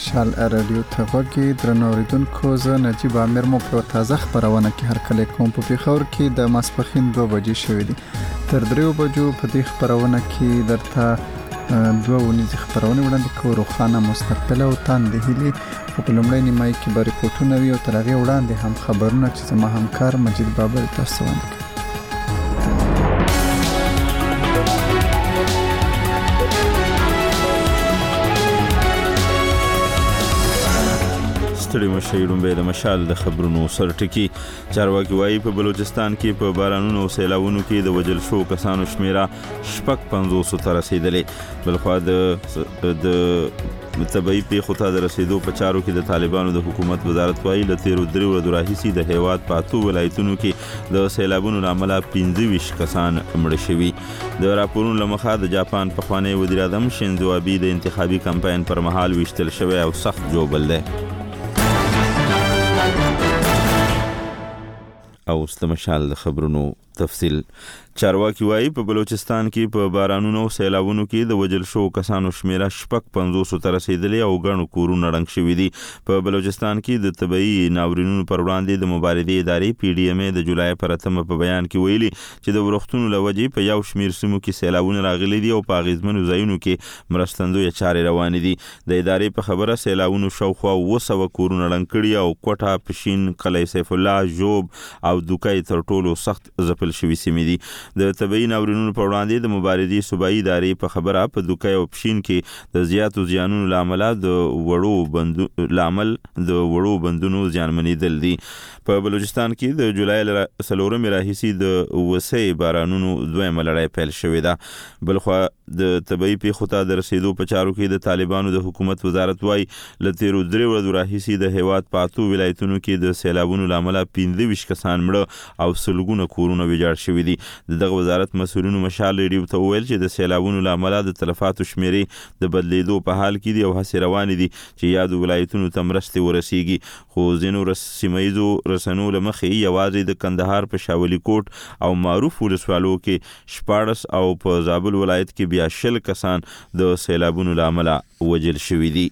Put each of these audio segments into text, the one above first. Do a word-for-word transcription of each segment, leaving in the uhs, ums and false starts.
مشال رادیو ته غوږی درنو اوریدونکو، زه نجیب عامر مو په تازه خبرونه کې هرکله کوم. په پیښور کې د ماسپښین دوه بجې شوې دي. تر دریو بجو په دې خبرونه کې درته دوه ونیزې خبرونه وړاندې کوو. روښانه مستقله او تاند هیلي په لومړی نیمایي کې به ریپورټونه وي او تر هغې وړاندې هم خبرونه چې زما همکار مجید بابر تاسو وړاندې کوي. ستړي مشي لومبه د مشال د خبرونو سرټکی. چارواکي وایي په بلوچستان کې په بارانونو او سیلاوونو کې د وجل شو کسانو شمیره شپږ پنځوس ته رسیدلې. بلخوا د د طبي پیښو ته د رسیدو په چارو کې د طالبانو د حکومت وزارت وایي له تیرو درې ورځو راهیسې د هیواد په اتو ولایتونو کې د سیلابونو له امله پنځه ویشت کسان مړه شوي. د راپورونو له مخه د جاپان پخوانی وزیر اعظم شینزو ابي د انتخابي کمپاین پر مهال ویشتل شوی او سخت جوبل دی. او ستمشال د خبرونو تفصیل. چارواکي وایي په بلوچستان کې په بارانونو او سیلاوونو کې د وجل شو کسانو شمیره شپږ پنځوس ته رسیدلې او ګڼو کورونه ړنګ شوي دي. په بلوچستان کې د طبي ناورینونو پر وړاندې د مبارزې ادارې پی ډي ایم ای د جولای پر اتمه په بیان کې ویلي چې د ورښتونو له وجې په یو شمیر سیمو کې سیلاوونه راغلي دي او په اغیزمنو ځایونو کې مرستندویه چارې روانې دي. د ادارې په خبره سیلاوونو شاوخوا اوه سوه کورونه ړنګ کړي او کوټه، پشین، قلعه سیف الله، ژوب او دوکۍ تر ټولو سخت ځپل شوي سیمې دي. د طبي ناورینونو پر وړاندې د مبارزې صوبایي ادارې په خبره په دوکۍ او پشین کې د زیاتو زیانونو له امله د وړو بندو لامل د وړو بندونو زیانمنېدل دي. په بلوچستان کې د جولای څلورمې راهیسې د وسې بارانونو دویمه لړۍ پیل شوې ده. بلخوا د طبي پیښو ته د رسیدو په چارو کې د طالبانو د حکومت وزارت وایي له تیرو درې ورځو راهیسې د هیواد په اتو ولایتونو کې د سیلابونو له امله پنځه ویشت کسان مړه او سلګونه کورونه ویجاړ شوي دي. د دغه وزارت مسؤلینو مشال ریډیو ته وویل چې د سیلابونو له امله د تلفاتو شمیرې د بدلیدو په حال کې دي او هڅې روانې دي چې یادو ولایتونو ته مرستې ورسیږي. خو ځینو سیمه ییزو رسنیو له مخې یوازې د کندهار په شاولي کوټ او معروف ولسوالو کې شپاړس او په زابل ولایت کې بیا شل کسان د سیلابونو له امله وجل شوي دي.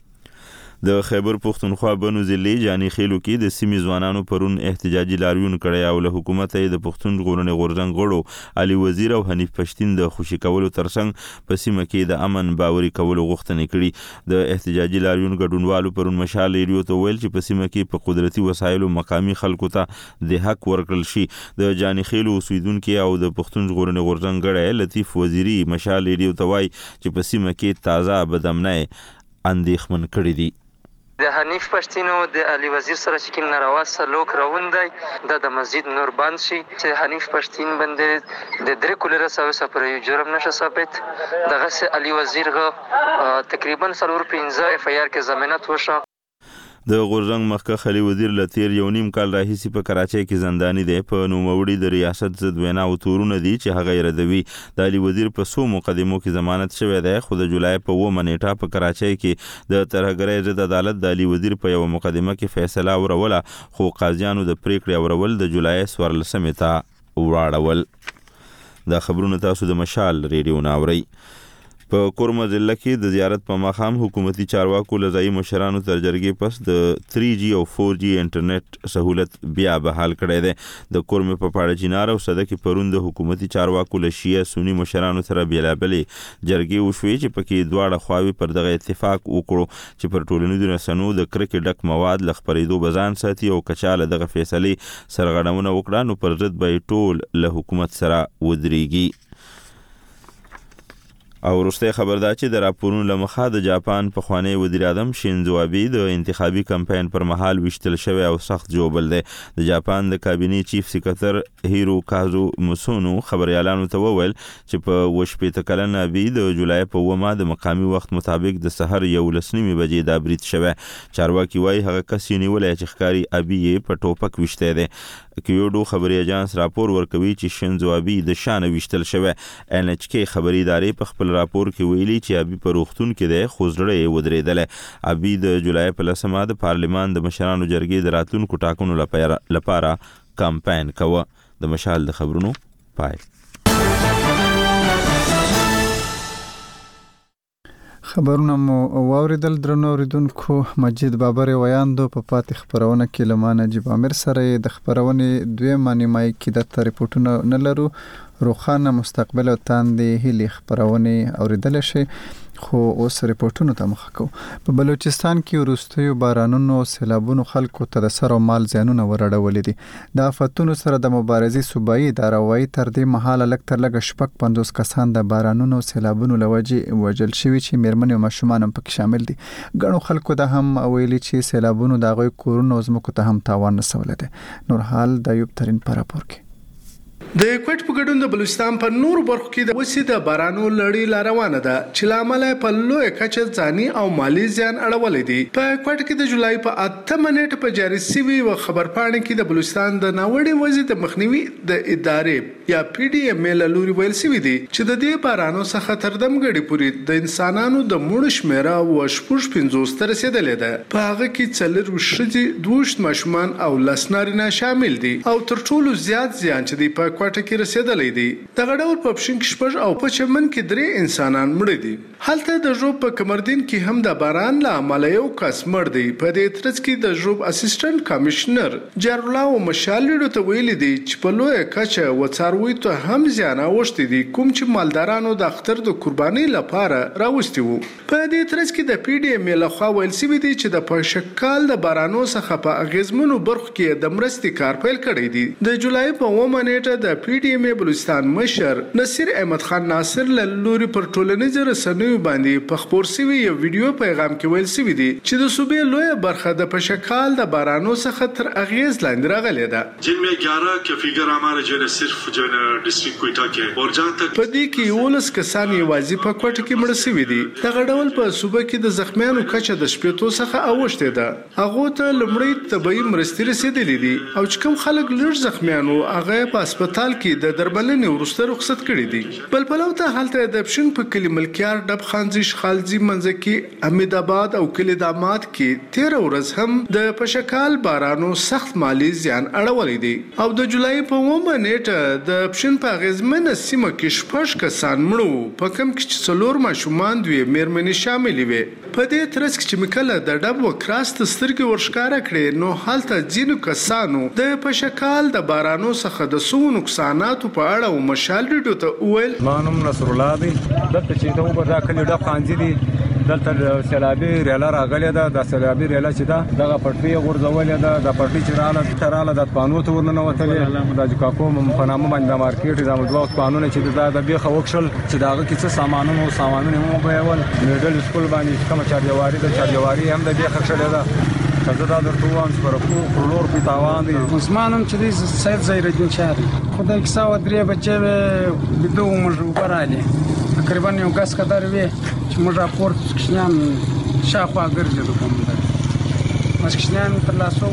د خیبر پښتونخوا بنو ضلع جاني خیلو کې د سیمې ځوانانو پرون احتجاجي لاریون کړی او له حکومت یې د پښتون ژغورنې غورځنګ غړو علي وزیر او حنیف پښتین د خوشي کولو ترڅنګ په سیمه کې د امن باوري کولو غوښتنې کړي. د احتجاجي لاریون ګډونوالو پرون مشال ریډیو ته ویل چې په سیمه کې په قدرتي وسایلو مقامي خلکو ته د حق ورکړل شي. د جاني خیلو اوسیدونکو او د پښتون ژغورنې غورځنګ غړی لطیف وزیری مشال ریډیو ته وایي چې په سیمه کې تازه بدامنۍ اندېښمن کړي دي. د حنیف پښتینو د علي وزیر سره چې کوم ناروا سلوک روان دی دا د مسجد نور بند شي چې حنیف پښتین باندې د درې کولره سوه پر یو جرم نشه ثابت. دغه سه علي وزیر غ تقریبا څلور پنځه اف ای آر کې ضمانت وشو. د غورځنګ مخکښ علي وزیر له تیر یو نیم کال راهیسې په کراچۍ کې زنداني دی. په نوموړي د ریاست ضد وینا او تورونه دي چې هغه یې ردوي. د علي وزیر په څو مقدمو کې ضمانت شوی دی خو د جولای په اوومه نیټه په کراچۍ کې د ترهګرۍ ضد عدالت د علي وزیر په یوه مقدمه کې فیصله وروله خو قاضیانو د پریکړې اورول د جولای څوارلسمې ته وراړول. دا خبرونه تاسو د مشال ریډیو نه اورئ. په کورما ضلع کې د زیارت په ماښام حکومتي چارواکو له ځایي مشرانو تر جرګې پس د تھری جی او فور جی انټرنیټ سهولت بیا بحال کړی دی. د کورمې په پاړه چینار او صده کې پرون د حکومتي چارواکو له شیعه سني مشرانو سره بېلابېلې جرګې وشوې چې پکې دواړه خواوې پر دغه اتفاق وکړو چې پر ټولنیزو رسنیو د کرکې ډک مواد له خپرېدو به ځان ساتي او که چا له دغه فیصلې سرغړونه وکړه نو پر ضد به یې ټول له حکومت سره ودرېږي. او وروستی خبر دا چې د راپورونو له مخه د جاپان پخوانی وزیر اعظم شینزو ابي د انتخابي کمپاین پر مهال ویشتل شوی او سخت جوبل دی. د جاپان د کابینې چیف سکرټر هیرو کازو موسونو خبريالانو ته وویل چې په اووه شپېته کلن ابي د جولای په اوومه د مقامي وخت مطابق د سحر یولس نیمې بجې دا برید شوی. چارواکي وایي هغه کس یې نیولی چې ښکاري ابي یې په ټوپک ویشتی دی. کیوډو خبري اژانس راپور ورکوي چې شینزو ابي د شانه ویشتل شوی. ان ایچ کې خبري ادارې په خپل راپور کې ویلي چې ابي په روغتون کې دی خو زړه یې ودرېدلی. ابي د جولای په لسمه د پارلمان د مشرانو جرګې د راتلونکو ټاکنو لپاره کمپاین کوه. د مشال د خبرونو پای. خبرونه مو واوریدل درنو اوریدونکو. مجید بابر ویاندو په پاتې خبرونه کې لمانه نجیب عامر سره د خبرونې دویمه نیمایي کې د ریپورتونو نه لرو. روخانه مستقبل او تاندې هلي خبرونه اوریدل شي خو اوس ریپورتونو ته مخ کو. په بلوچستان کې وروستیو بارانونو سیلابونو خلکو ته د سر او مال زیانونه ورړولې دي. د آفتونو سره د مبارزې صوبایي اداره وايي تر دې مهاله لږ تر لږه شپږ پنځوس کسان د بارانونو سیلابونو لوجې وژل شوي چې میرمنې او ماشومان هم پکې شامل دي. ګڼو خلکو د هم ویلي چې سیلابونو د هغوی کورونو او ځمکو ته هم تاوان رسولی دی. نور حال د ایوب ترین په راپور کې. د کوټ په ګډون د بلوچستان په نور برخو کې د وسی د بارانو لړۍ لا روانه ده چې لامل په لوی کچه ځاني او مالی زیان اړولې دي. په کوټ کې د جولای په اته منټ په جاري سوي و خبرپاڼه کې د بلوچستان د ناوړي وضعیت د مخنیوي د ادارې یا پی ډی ام ال لوري ویل سوي دي چې د دې بارانو څخه تر دمګړي پورې د انسانانو د مړ شمیره و شپږ پنځوس تر رسیدلې ده. په هغه کې څلور شذي دوشت ماشومان او لسنارینه شامل دي او تر ټولو زیات زیان چې دی په کوټه کې رسیدلې دي. د غډول په پښین کې شپږ او په چمن کې درې انسانان مړ دي. هلته د ژوب په کمردین کې هم د باران له امله یو کس مړ دی. په دې ترڅ کې د ژوب اسسټنټ کمشنر جارلا او مشالډو ته ویلي دي چې په لوی کچه و څاروي ته هم زیان اوښتي دي کوم چې مالدارانو د اختر د قرباني لپاره راوستي وو. په دې ترڅ کې د پی ډی ام له خوا ویل سوي دي چې د پښکال د بارانو څخه په اغیزمنو برخو کې د مرستې کار پیل کړی دی. د جولای په اومه نیټه د پی ډی ام بلوچستان مشر نصیر احمد خان ناصر له لوري پر ټولنیزو رسنیو باندې په خبر سوي یو ویډیو پیغام کې ویل سوي دي چې د صوبې لوی برخه د پښکال د بارانو څخه تر اغیز لاندې راغلې ده. جن में ग्यारह के फिगर हमारे जो है सिर्फ जो है डिस्ट्रिक्ट कोयटा के और जहां तक په دې کې ولس کسان یوازې په کوټه کې مړ شوي دي. دغه ډول په صوبې کې د زخمیانو کچه د شپېتو څخه اوښتې ده. هغه ته لمړی طبي مرستې رسیدلې دي او چې کوم خلک لږ زخمیانو هغه په هسپتال کې د درملنې وروسته رخصت کړي دي. بل پلو ته حالته د پښین په کلی ملکیار ډب خانزي شخالزي منځکي امید آباد او کلی دامات کې تیر ورځ هم د پښکال بارانو سخت مالی زیان اړولې دي او د جولای په اومه نیټه د پښین په غزمنه سیمه کې شپږ کسان مړو په کم کې څلور ماشومان دوی میرمنې شاملې وي. په دې ترڅ کې چې مکله د ډب وکراست سترګې ورشکاره کړي نو حالته ځینو کسانو د پښکال د بارانو څخه د سو نقصانات په اړه او مشال ډیټو ته ویل. مانم نصر الله دی دلته چې ته په دا کلی ډب خانزي دي دلته سیلابي ریاله راغلی ده. د سیلابي ریاله چې ده دغه پټړۍ غورځولې ده. د پټړۍ چې رااله تراله د پانو ته ورننوتلې د جکاکو په نامه باندې د مارکیټ د مدوا قانون چې دا د بیخه وکشل چې داغه کې څه سامانونه او سامانونه هم بیول میډل سکول باندې کوم چارجواري د چارجواري هم د بیخه خړل ده. کله دا درته وایم چې پر کو کلور په تاوان دي عثمانم چې دې سید زیرالدین شهر خدای کیسه و درې بچي بدو موږ وبراله تقریبا یو غاس قدر وي چې موږ راپورټ کښنام شاخوا ګرځېدو کوم مس کښنام تر لاسو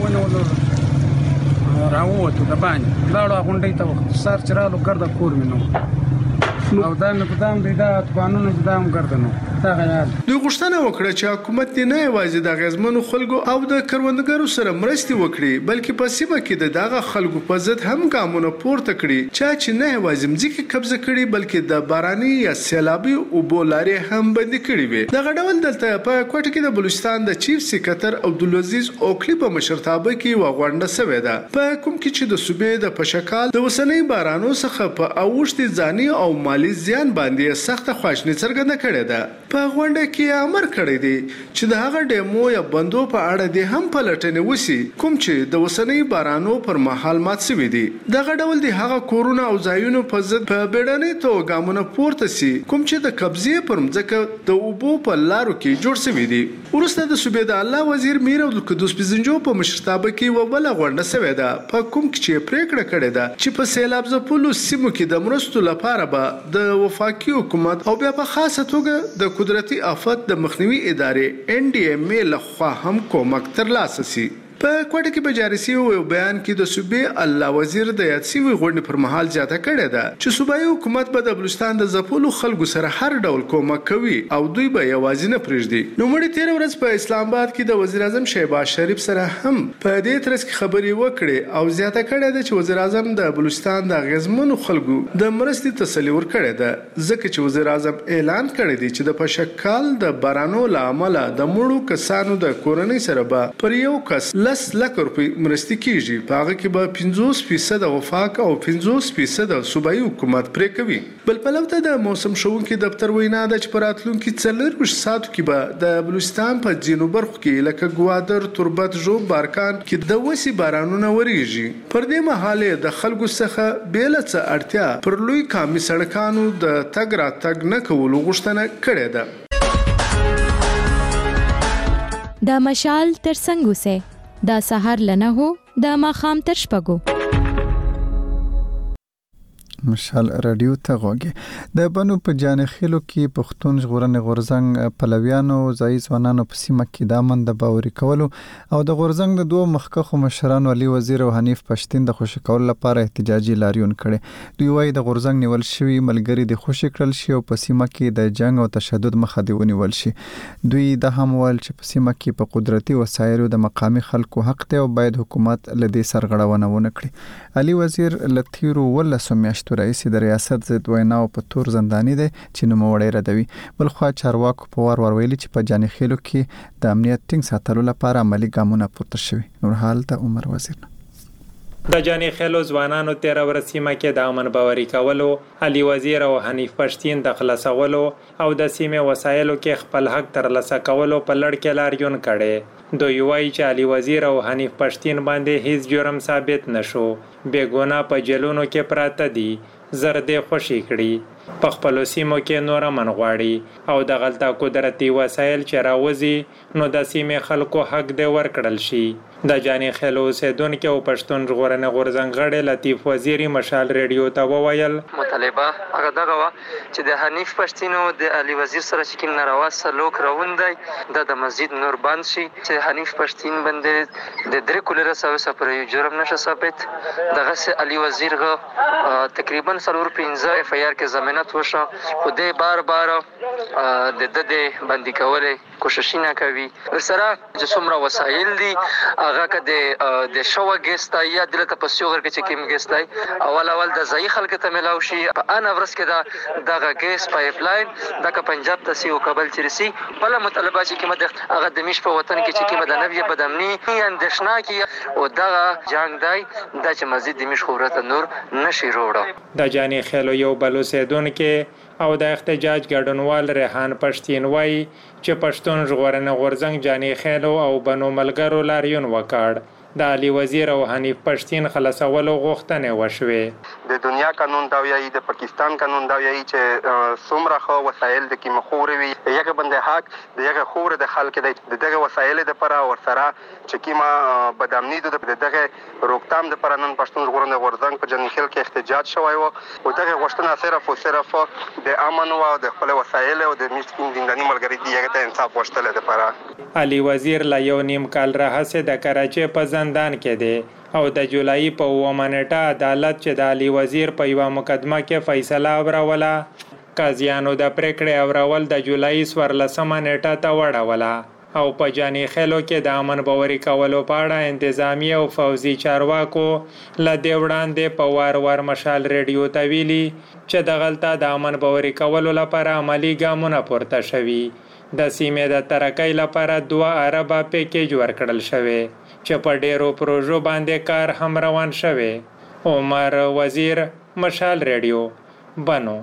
ونه راووتو د باندې لاړو غونډې ته وخت سر چرالو ګرځا کور مينو او دا مې قدام دی دا قانون قدام ګرځنو دا غیاد دوی غوښتنه وکړه چې حکومت نه یوازې د غزمنو خلکو او د کروندګرو سره مرستې وکړي بلکې په سیمه کې د دغه خلکو په ضد هم ګامونه پورته کړي چې نه یوازې مځکه قبضه کړي بلکې د باراني یا سیلابي او بولاري هم بند کړي وي. دغه ډول دلته په کوټه کې د بلوچستان د چیف سکرټر عبدالعزیز اوکلی په مشرتابه کې وغونډه شوې ده په کوم کې چې د صوبې د پښکال د وسنۍ بارانو څخه په اوښتي ځاني او مالی زیان باندې سخت خواشنی څرګنده کړې ده. په غونډه کې امر کړی دی چې د هغه ډیمو یا بندو په اړه د هم پلټنې وسی کوم چې د وسنۍ بارانو پر مهال مات شوی دی. دغه ډول د هغه کورونه او ځایونو په ضد په بیړنۍ توګه ګامونه پورته سي کوم چې د قبضې پر مځکه د اوبو په لارو کې جوړ شوی دی. وروسته د صوبې د الله وزیر میر عبدالقدوس بزنجو په مشرتابه کې و بل غونډه شوې ده په کوم کې چې پریکړه کړې ده چې په سیلاب ځپلو سیمو کې د مرستو لپاره به د وفاقي حکومت او بیا په خاصه توګه د قدرتي آفت د مخنیوي ادارې ان ډي ام ای لخوا هم کومک ترلاسه شي. په کوټه کې به جاري شوی یو بیان کې د صوبې الله وزیر د یاد شوی غونډې پر مهال زیاته کړې ده چې صوبایي حکومت به د بلوچستان د ځپلو خلکو سره هر ډول کومک کوي او دوی به یوازې نه پرېږدي. نو مړي تیر ورځ په اسلام آباد کې د وزیر اعظم شهباز شریف سره هم په دې ترڅ کې خبرې وکړې او زیاته کړې ده چې وزیر اعظم د بلوچستان د اغیزمنو خلکو د مرستې تسلي ورکړې ده ځکه چې وزیر اعظم اعلان کړی دی چې د پشکال د بارانو له امله د مړو کسانو د کورنۍ سره به پر یو کس لس لک روپۍ مرستې کیږي. په هغه کې به پنځوس فیصد وفاق او پنځوس فیصد صوبایي حکومت پرې کوي. بل پلو ته د موسم ښوونکي دفتر وینا ده چې په راتلونکي څلورویشت ساعتو کې به د بلوچستان په ځینو برخو کې لکه ګوادر، تربت، ژوب، بارکان کې د وسې بارانونه وریږي. پر دې مهال د خلکو څخه بیله څه اړتیا پر لوی کامي سړکانو د تګ راتګ نه کولو غوښتنه کړې ده. دا مشال تر څنګه وسه دا سحر لنه هو دا ماخام تر شپږو مشال رادیو ته غوږی د بنو په جانخیلو کې پښتون ژغورنې غورځنګ پلویانو ځای ځوانانو په سیمه کې د امن د باوري کولو او د غورځنګ د دوه مخکښو مشرانو علي وزیر او حنیف پښتین د خوشی کولو لپاره احتجاجي لاریون کړي. دوی وايي د غورځنګ نیول شوی ملګری د خوشی کړل شي او په سیمه کې د جنگ او تشدد مخه دی ونیول شي. دوی د هم ول چې په سیمه کې په قدرتي وسایلو د مقامی خلکو حق ته او باید حکومت لدی سرغړونه ونه کړي. علي وزیر لتیرو ولسو میاشت رئیس د ریاست ضد ویناو په تور زندانی دی چې نوموړی ردوي. بلخوا چارواکو په وار ور ویلي چې په جانخیلو کې د امنیت ټینګ ساتلو لپاره عملی ګامونه پورته شوي. نور حال ته عمر وزیر. د جانخیلو ځوانانو تیر ورځ سیمه کې د امن باوري کولو، علي وزیر او حنیف پښتین د خلاصولو او د سیمه وسایلو کې خپل حق ترلاسه کولو په لړ کې لاریون کړي. دوی وایي چې علي وزیر او حنیف پښتین باندې هیڅ جرم ثابت نشو، بېګناه په جیلونو کې پراته دي، زر دې خوشي کړي، په خپلو سیمو کې نور امن غواړي او د غلطه قدرتي وسایل چې راوځي نو د سیمې خلکو حق دې ورکړل شي. د جانخیلو اوسیدونکي او پښتون ژغورنې غورځنګ غړی لطیف وزیري مشال ریډیو ته وویل مطالبه هغه دغه وه چې د حنیف پښتین او د علي وزیر سره چې کوم ناروا سلوک روان دی دا د مسجد نور بند شي چې حنیف پښتین باندې د درې کولره سوه پر یو جرم نشه ثابت. دغه علي وزیر غو تقریبا څلور پنځه اف آی آر کې ضمانت وشو خو دې بار بار د د د باندې کولې کوشش نه کوي. سره چې څومره وسایل دي هغه کده د شوه ګستا یا دلته په سیوغر کې چې کوم ګستا اول اول د ځای خلک ته ملاو شي په ان ورس کې دا دغه ګیس پایپ لاین د پنجاب ته سی او کابل چرسي بل مطالبه چې کومه د هغه د میش په وطن کې چې کومه د نوې بدامني اندښنا کې او دغه جنگ دی د چې مزید د میش خبرته نور نشي وروړو. د جانخیلو یو بلوسیدون کې او د احتجاج ګډونوال ریحان پښتین وایي چې پښتون ژغورنې غورځنګ جانخیلو او بنو ملګرو لاریون وکړ. د علي وزیر او حنیف پښتین خلاصولو غوښتنې وشوې. د دنیا قانون دا وایي، د پاکستان قانون دا وایي چې څومره خو وسایل د کې مخور وي یغه بنده حق د یغه خور د خلک د دغه وسایل د پر اور سره چې کیما بدامنی د دغه روکتام د پر نن پښتون ژغورنې غورځنګ په جنخیل کې احتجاج شوی او دغه غوښتنه صرف او صرف د امن او د خپل وسایل او د میشکین زنداني ملګری دی یغه ته انصاف غوښتل د پر. علي وزیر لا یو نیم کال راهسه د کراچۍ په زندان کې دی او د جولای په اوومه نیټه عدالت چې د علي وزیر په یوه مقدمه کې فیصله اوروله قاضیانو د پریکړې اورول د جولای څوارلسمه نیټه ته وړوله او په جانخیلو کې د امن باوري کولو په اړه انتظامی او فوزي چارواکو له دې وړاندې په وار وار مشال ریډیو ته ویلي چې د غلطه د امن باوري کولو لپاره عملی ګامونه پورته شوي. د سیمې د ترقۍ لپاره دوه اربه پیکیج ورکړل شوی چې په ډیرو پروژو باندې کار هم روان شوی. عمر وزیر، مشال ریډیو، بنو.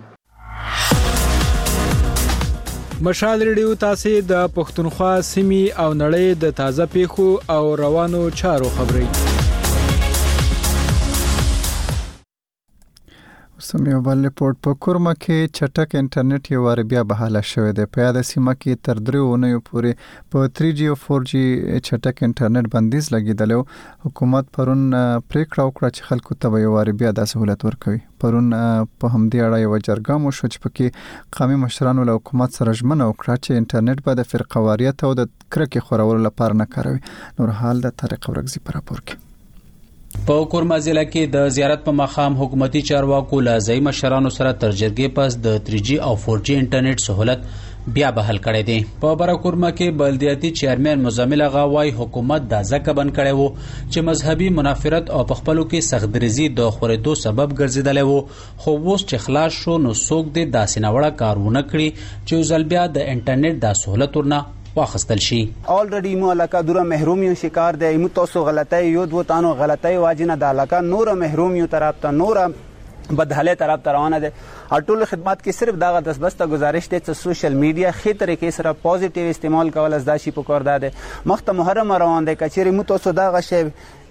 مشال ریډیو تاسو د پښتونخوا سیمې او نړۍ د تازه پیښو او روانو چارو خبري. سمې بل ریپورت په کورما کې چټک انټرنیټ یو وار بیا بحاله شوې ده. په یاد سیمه کې تر درې اونیو پورې په تھری جی او فور جی چټک انټرنیټ بندیز لګیدل. حکومت پرون پریکړه وکړه چې خلکو ته یو وار بیا د سہولت ورکوي. پرون په همدې اړه یو جرګه مو شو چې پکې قومي مشرانو له حکومت سره ژمنه وکړه چې انټرنیټ به د فرقواریت او د کرکې خورولو لپاره نه کاروي. نور حال د طارق ورغزي پر راپور کې په کورما ضلع کې د زیارت په مقام حکومتي چارواکو له ځای مشرانو سره تر جرګې پس د تھری جی او فور جی انټرنیټ سہولت بیا بحال کړی دی. په برکورما کې بلدیاتي چیرمن مزمل اغا وايي حکومت دا ځکه بند کړی وو چې مذهبي منافرت او په خپلو کې سختدریزي د خورېدو سبب ګرځیدلی وو. خو اوس چې خلاص شو نو څوک دې داسې ناوړه کارونه کړي چې ځل بیا د انټرنیټ دا سہولت ورنه واخستل شي. آلریډي مو علاقه دوره محرومیو شکار دی. مو تاسو غلطۍ یو دو تانو غلطۍ واجنه د علاقه نور محرومیو طرف ته نور بدحاله طرف ته روانه ده. ټول خدمات کې صرف دغه د بسته گزارش دی چې سوشل میډیا خې طریقې سره پوزټیو استعمال کول از داشي په کار ده. مخته محرم روان دی کچېری مو تاسو دغه شی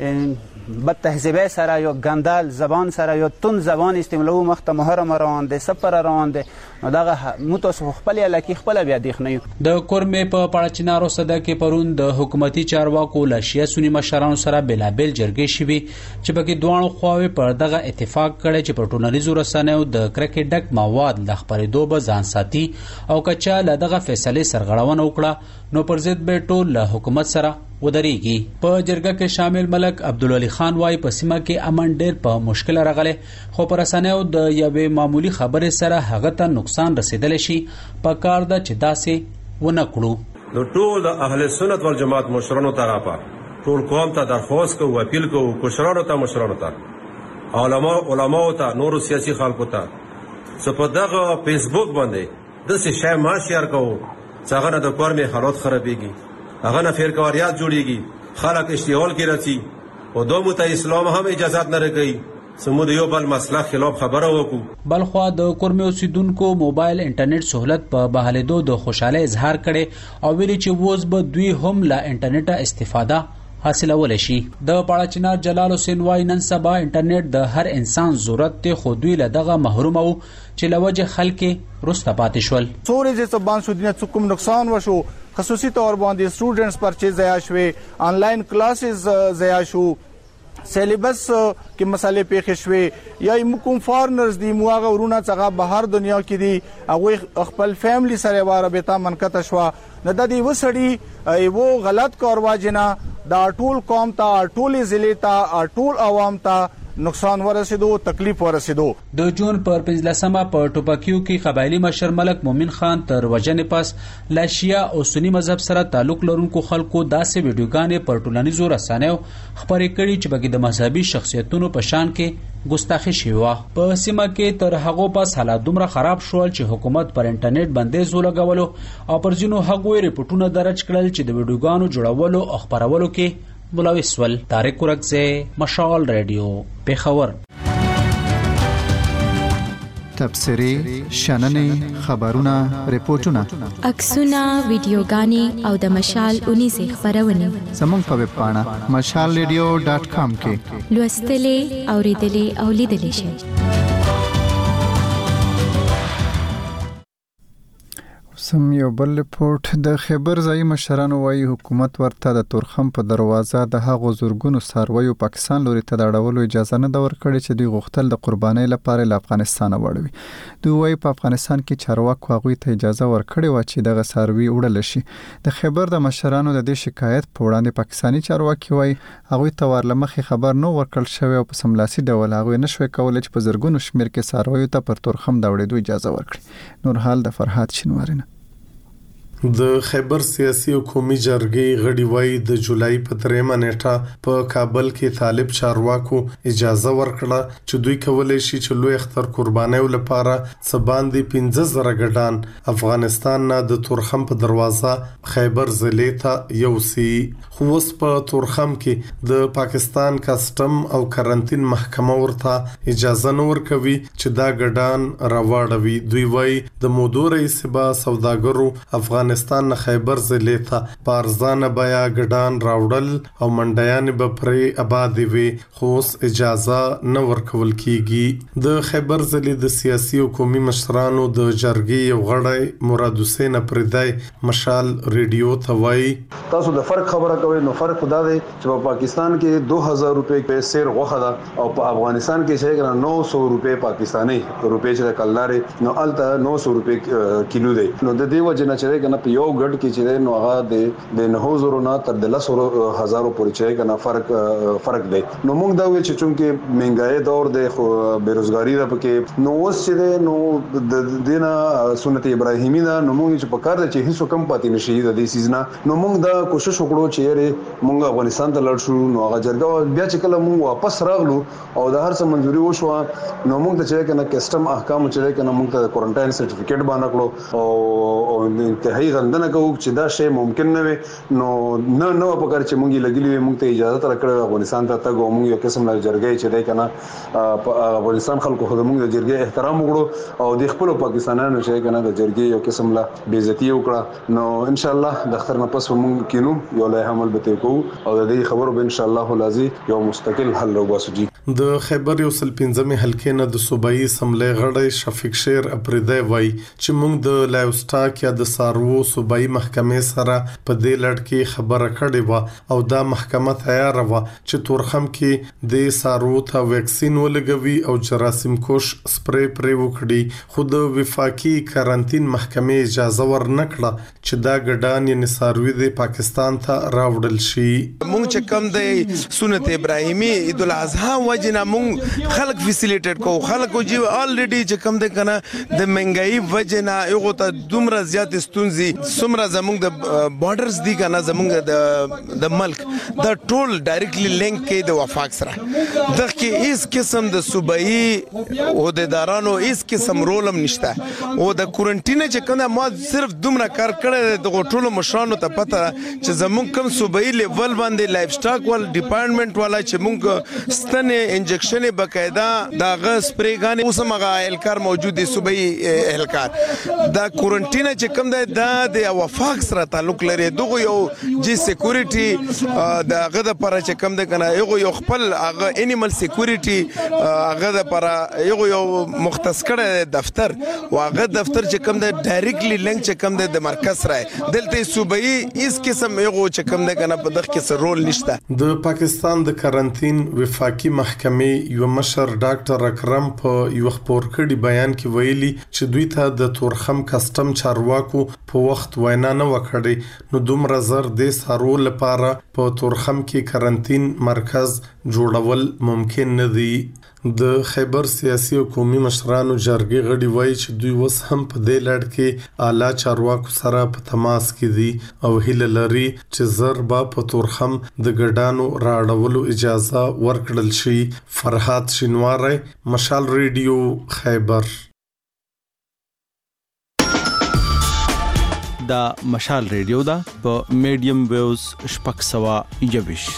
بد تهذیبه سره یا ګندال زبان سره یا تون زبان استعمالو مخته محرم روان دی سفر روان دی. نو دغه مو تاسو خپل علاقه خپل بیا دیخ نه یو. د کورمې په پړچنارو صدا کې پرون د حکومتي چارواکو له شیا سنی مشرانو سره بلابل جرګې شوي چې پکې دوه خواوې پر دغه اتفاق کړي چې په ټولنیزو رسنیو د کرکټ ډک مواد د خبرېدو به ځان ساتي او کچا له دغه فیصله سرغړونه وکړه نو پر ضد به ټول له حکومت سره ودرېږي. په جرګه کې شامل ملک عبدالولي خان وايي په سیمه کې امن ډېر په مشکل راغلی خو پر رسنیو د یوې معمولی خبرې سره هغه ته نقصان رسیدلی شي. په کار ده چې داسې ونه کړو. نو ټول د اهل سنت والجماعت مشرانو طرفه ټول قوم ته درخواست کوو اپیل کوو مشرانو ته مشرانو ته علما علماء ته نور سیاسي خلکو ته څه په دغه فیسبوک باندې داسې شی ما شیر کوو چې هغه نه د کور مې حالات خرابېږي هغه نه فرقواریات جوړیږي خلک اشتعال کې راځي او دومره ته اسلام هم اجازه نه راکوي سمود یو بل مسله خلاف خبره وکړو. بلخوا د کورمې اوسیدونکو موبایل انټرنیټ سہولت په بحالېدو د خوشاله اظهار کړي او ویلي چې اوس به دوی هم له انټرنیټه استفاده حاصلول شي. د پړچنار جلال حسین وايي نن سبا انټرنیټ د هر انسان ضرورت دی خو دوی له دغه محروم وو چې لوجه خلک رسته پاتې شول. څورې چې سبان شو دینه کوم نقصان وشو خصوصي تور باندې سټوډنټس پرچې ضایع شوې آنلاین کلاسز ضایع شو سیلیبس کې مسالې پیښې شوې یا کوم فارنرز دی موغه ورونه څنګه بهر دنیا کې دی هغه خپل فیملی سره واربطه منکته شو نه د دې وسړي ایو غلط کار واجنه دا ټول قوم ته ټول ضلع ته ټول عوام ته نقصان ورسېدو تکلیف ورسېدو. د جون پر پنځلسمه په ټوپکیو کې قبایلی مشر ملک مومن خان تر وجنې پس له شیا او سنی مذهب سره تعلق لرونکو خلکو داسې ویډیوګانې پر ټولنیزو رسنیو خبرې کړي چې بګې د مذهبي شخصیتونو په شان کې ګستاخی شوی و. په سیمه کې تر هغه پس حالات دومره خراب شول چې حکومت پر انټرنیټ بندیز ولګولو او پر ځینو هغوی ریپورتونه درج کړل چې د ویډیوګانو جوړولو او خبرولو کې ملوث ول. طارق ورغزه مشال رادیو پیښور. تبصری شننې خبرونه ریپورتونه عکسونه ویډیوګانې او د مشال اونې سه خبرونه زموږ په ویب پاڼه مشال ریډیو ډاټ کام کې لوستلې اوریدلې او لیدلې شئ. سم یو بل ریپورت د خیبر ځای مشرانو وايي حکومت ورته د تورخم په دروازه د هغو زورګونو سارویو پاکستان لوري ته د اړولو اجازه نه ده ورکړې چې دوی غوښتل د قربانۍ لپاره له افغانستان وړوي. دوی وايي په افغانستان کې چارواکو هغوی ته اجازه ورکړې و چې دغه ساروي وړل شي. د خیبر د مشرانو د دې شکایت په وړاندې پاکستاني چارواکي وايي هغوی ته ورلمخې خبر نه ورکړل شوی او په سملاسي ډول هغوی نشوي کولای چې په زرګونو شمېر کې سارویو ته پر تورخم د وړېدو اجازه ورکړي. نور حال د فرحات شینواري نه. د خیبر سیاسي او قومي جرګې غړي وایي د جولای په دریمه نیټه په کابل کې طالب چارواکو اجازه ورکړه چې دوی کولای شي چې لوی اختر قربانیو لپاره سباندې پنځه زره ګډان افغانستان نه د تورخم په دروازه خیبر ضلع ته یوسي. خو اوس په تورخم کې د پاکستان کسټم او کرنټین محکمه ورته اجازه نه ورکوي چې دا ګډان راوړوي. دوی وایي د مودو رئیس با سوداګرو افغان افغانستان نه خیبر ضلع ته په ارزانه بیا ګډان راوړل او منډیانې به پرې آبادې وي خو اوس اجازه نه ورکول کیږي. د خیبر ضلع د سیاسي او قومي مشرانو د جرګې یو غړی مراد حسین اپریدی مشال ریډیو ته وایي تاسو د فرق خبره کوئ نو فرق خدا دی چې په پاکستان کې دو هزار روپے په سیر غوخه ده او په افغانستان کې چې ګره نو سو روپے پاکستاني روپے چې کلداري نو الته نو سو روپے کیلو دی. نو د دې وجه نه چې کنه په یو ګډ کې چې نو هغه د د نه زرو نه تر د لسو هزارو پورې چې کنه فرق فرق دی. نو موږ دا وی چې چونکه مهنګای دور دی خو بیروزګاری ده پکې نو اوس چې نو د دینه سنت ابراهیمی دا نو موږ چې په کار دی چې هیڅ کم پاتې نشي د دې سیزنا نو موږ دا کوشش وکړو چې یې موږ افغانستان ته لړ شو. نو هغه جرګه بیا چې کله موږ واپس راغلو او د هر څه منځوري وشو نو موږ ته چې کنه کسٹم احکام چې کنه موږ ته کوارنټاین سرټیفیکیټ باندې کړو او انتهایی غندنه کوو چې دا شی ممکن نه وي نو نه نو په کار چې موږ لګیلې موږ ته اجازه تر کړو افغانستان ته تګ او موږ یو قسم لا جرګه چې دی کنه افغانستان خلکو خو موږ د جرګې احترام وکړو او د خپل پاکستانانو چې کنه د جرګې یو قسم لا بے عزتی وکړه. نو ان شاء الله د اختر نه پس موږ کینو یو له عمل به کوو او د دې خبرو به ان شاء الله لازم یو مستقل حل وباسو. د خیبر یو سل پنځمې حلقې نه د صوبایي اسمبلی غړی شفیق شیر اپریدی وایي چې موږ د لایو سټاک یا د څاروو صوبایي محکمې سره په دې لړ کې خبره کړې وه او دا محکمه تیاره وه چې تورخم کې د څاروو ته ویکسین ولګوي او جراثیم کش سپری پرې وکړي خو د وفاقي کارانتین محکمې اجازه ورنه کړه چې دا ګډان یعنې څاروي د پاکستان ته راوړل شي. موږ چې کوم د سنت ابراهیمی عید الاضحی وجنه موږ خلک فیسیلیټیټ کو خلکو جی الریډي چې کوم د کنه د منګای وجنه یو ته دومره زیات ستونزي سمره زموږ د بارډرز دی کنه زموږ د د ملک د ټول ډایرکټلی لینک کې د وفاق سره د کې هیڅ قسم د صوبایي عہدیدارانو هیڅ قسم رولم نشته او د کوارنټین چې کنه ما صرف دومره کار کړی د ټولو مشرانو ته پته چې زموږ کوم صوبایي لیول باندې لایف سټاک ول ډپارټمنټ والا چې موږ ستنه انجکشن بقاعده دا غ سپری غانه اوس مغه الکار موجود دي صوبایي الکار دا کوارنټین چې کوم دا د وفاق سره تعلق لري دغه یو جی سکیورټي دا غ د پر چې کوم د کنه یو یو خپل هغه انیمل سکیورټي هغه د پر یو یو مختص کړه دفتر واغه دفتر چې کوم د ډایرکټلی لینک چې کوم د مرکز سره دلته صوبایي هیڅ قسم یو چې کوم د کنه په دغه کې رول نشته. د پاکستان د کارانتین وفاقي محکمې یو مشر ډاکټر اکرم په یو خبر کړي بیان کې ویلي چې دوی ته د تورخم کسٹم چارواکو په وخت وینا نه وکړي نو دومره زر د سارو لپاره په تورخم کې کارانتین مرکز جوړول ممکن نه دی. د خیبر سیاسي او قومي مشرانو جرګې غړي وایي چې دوی وس هم په دې لړ کې اعلی چارواکو سره په تماس کې دي او هیله لري چې زر به په تورخم د ګډانو راړولو اجازه ورکړل شي. فرحات شینواری مشال ریډیو خیبر. دا مشال ریډیو دا په میډیم ویوز شپږ سوه یوویش.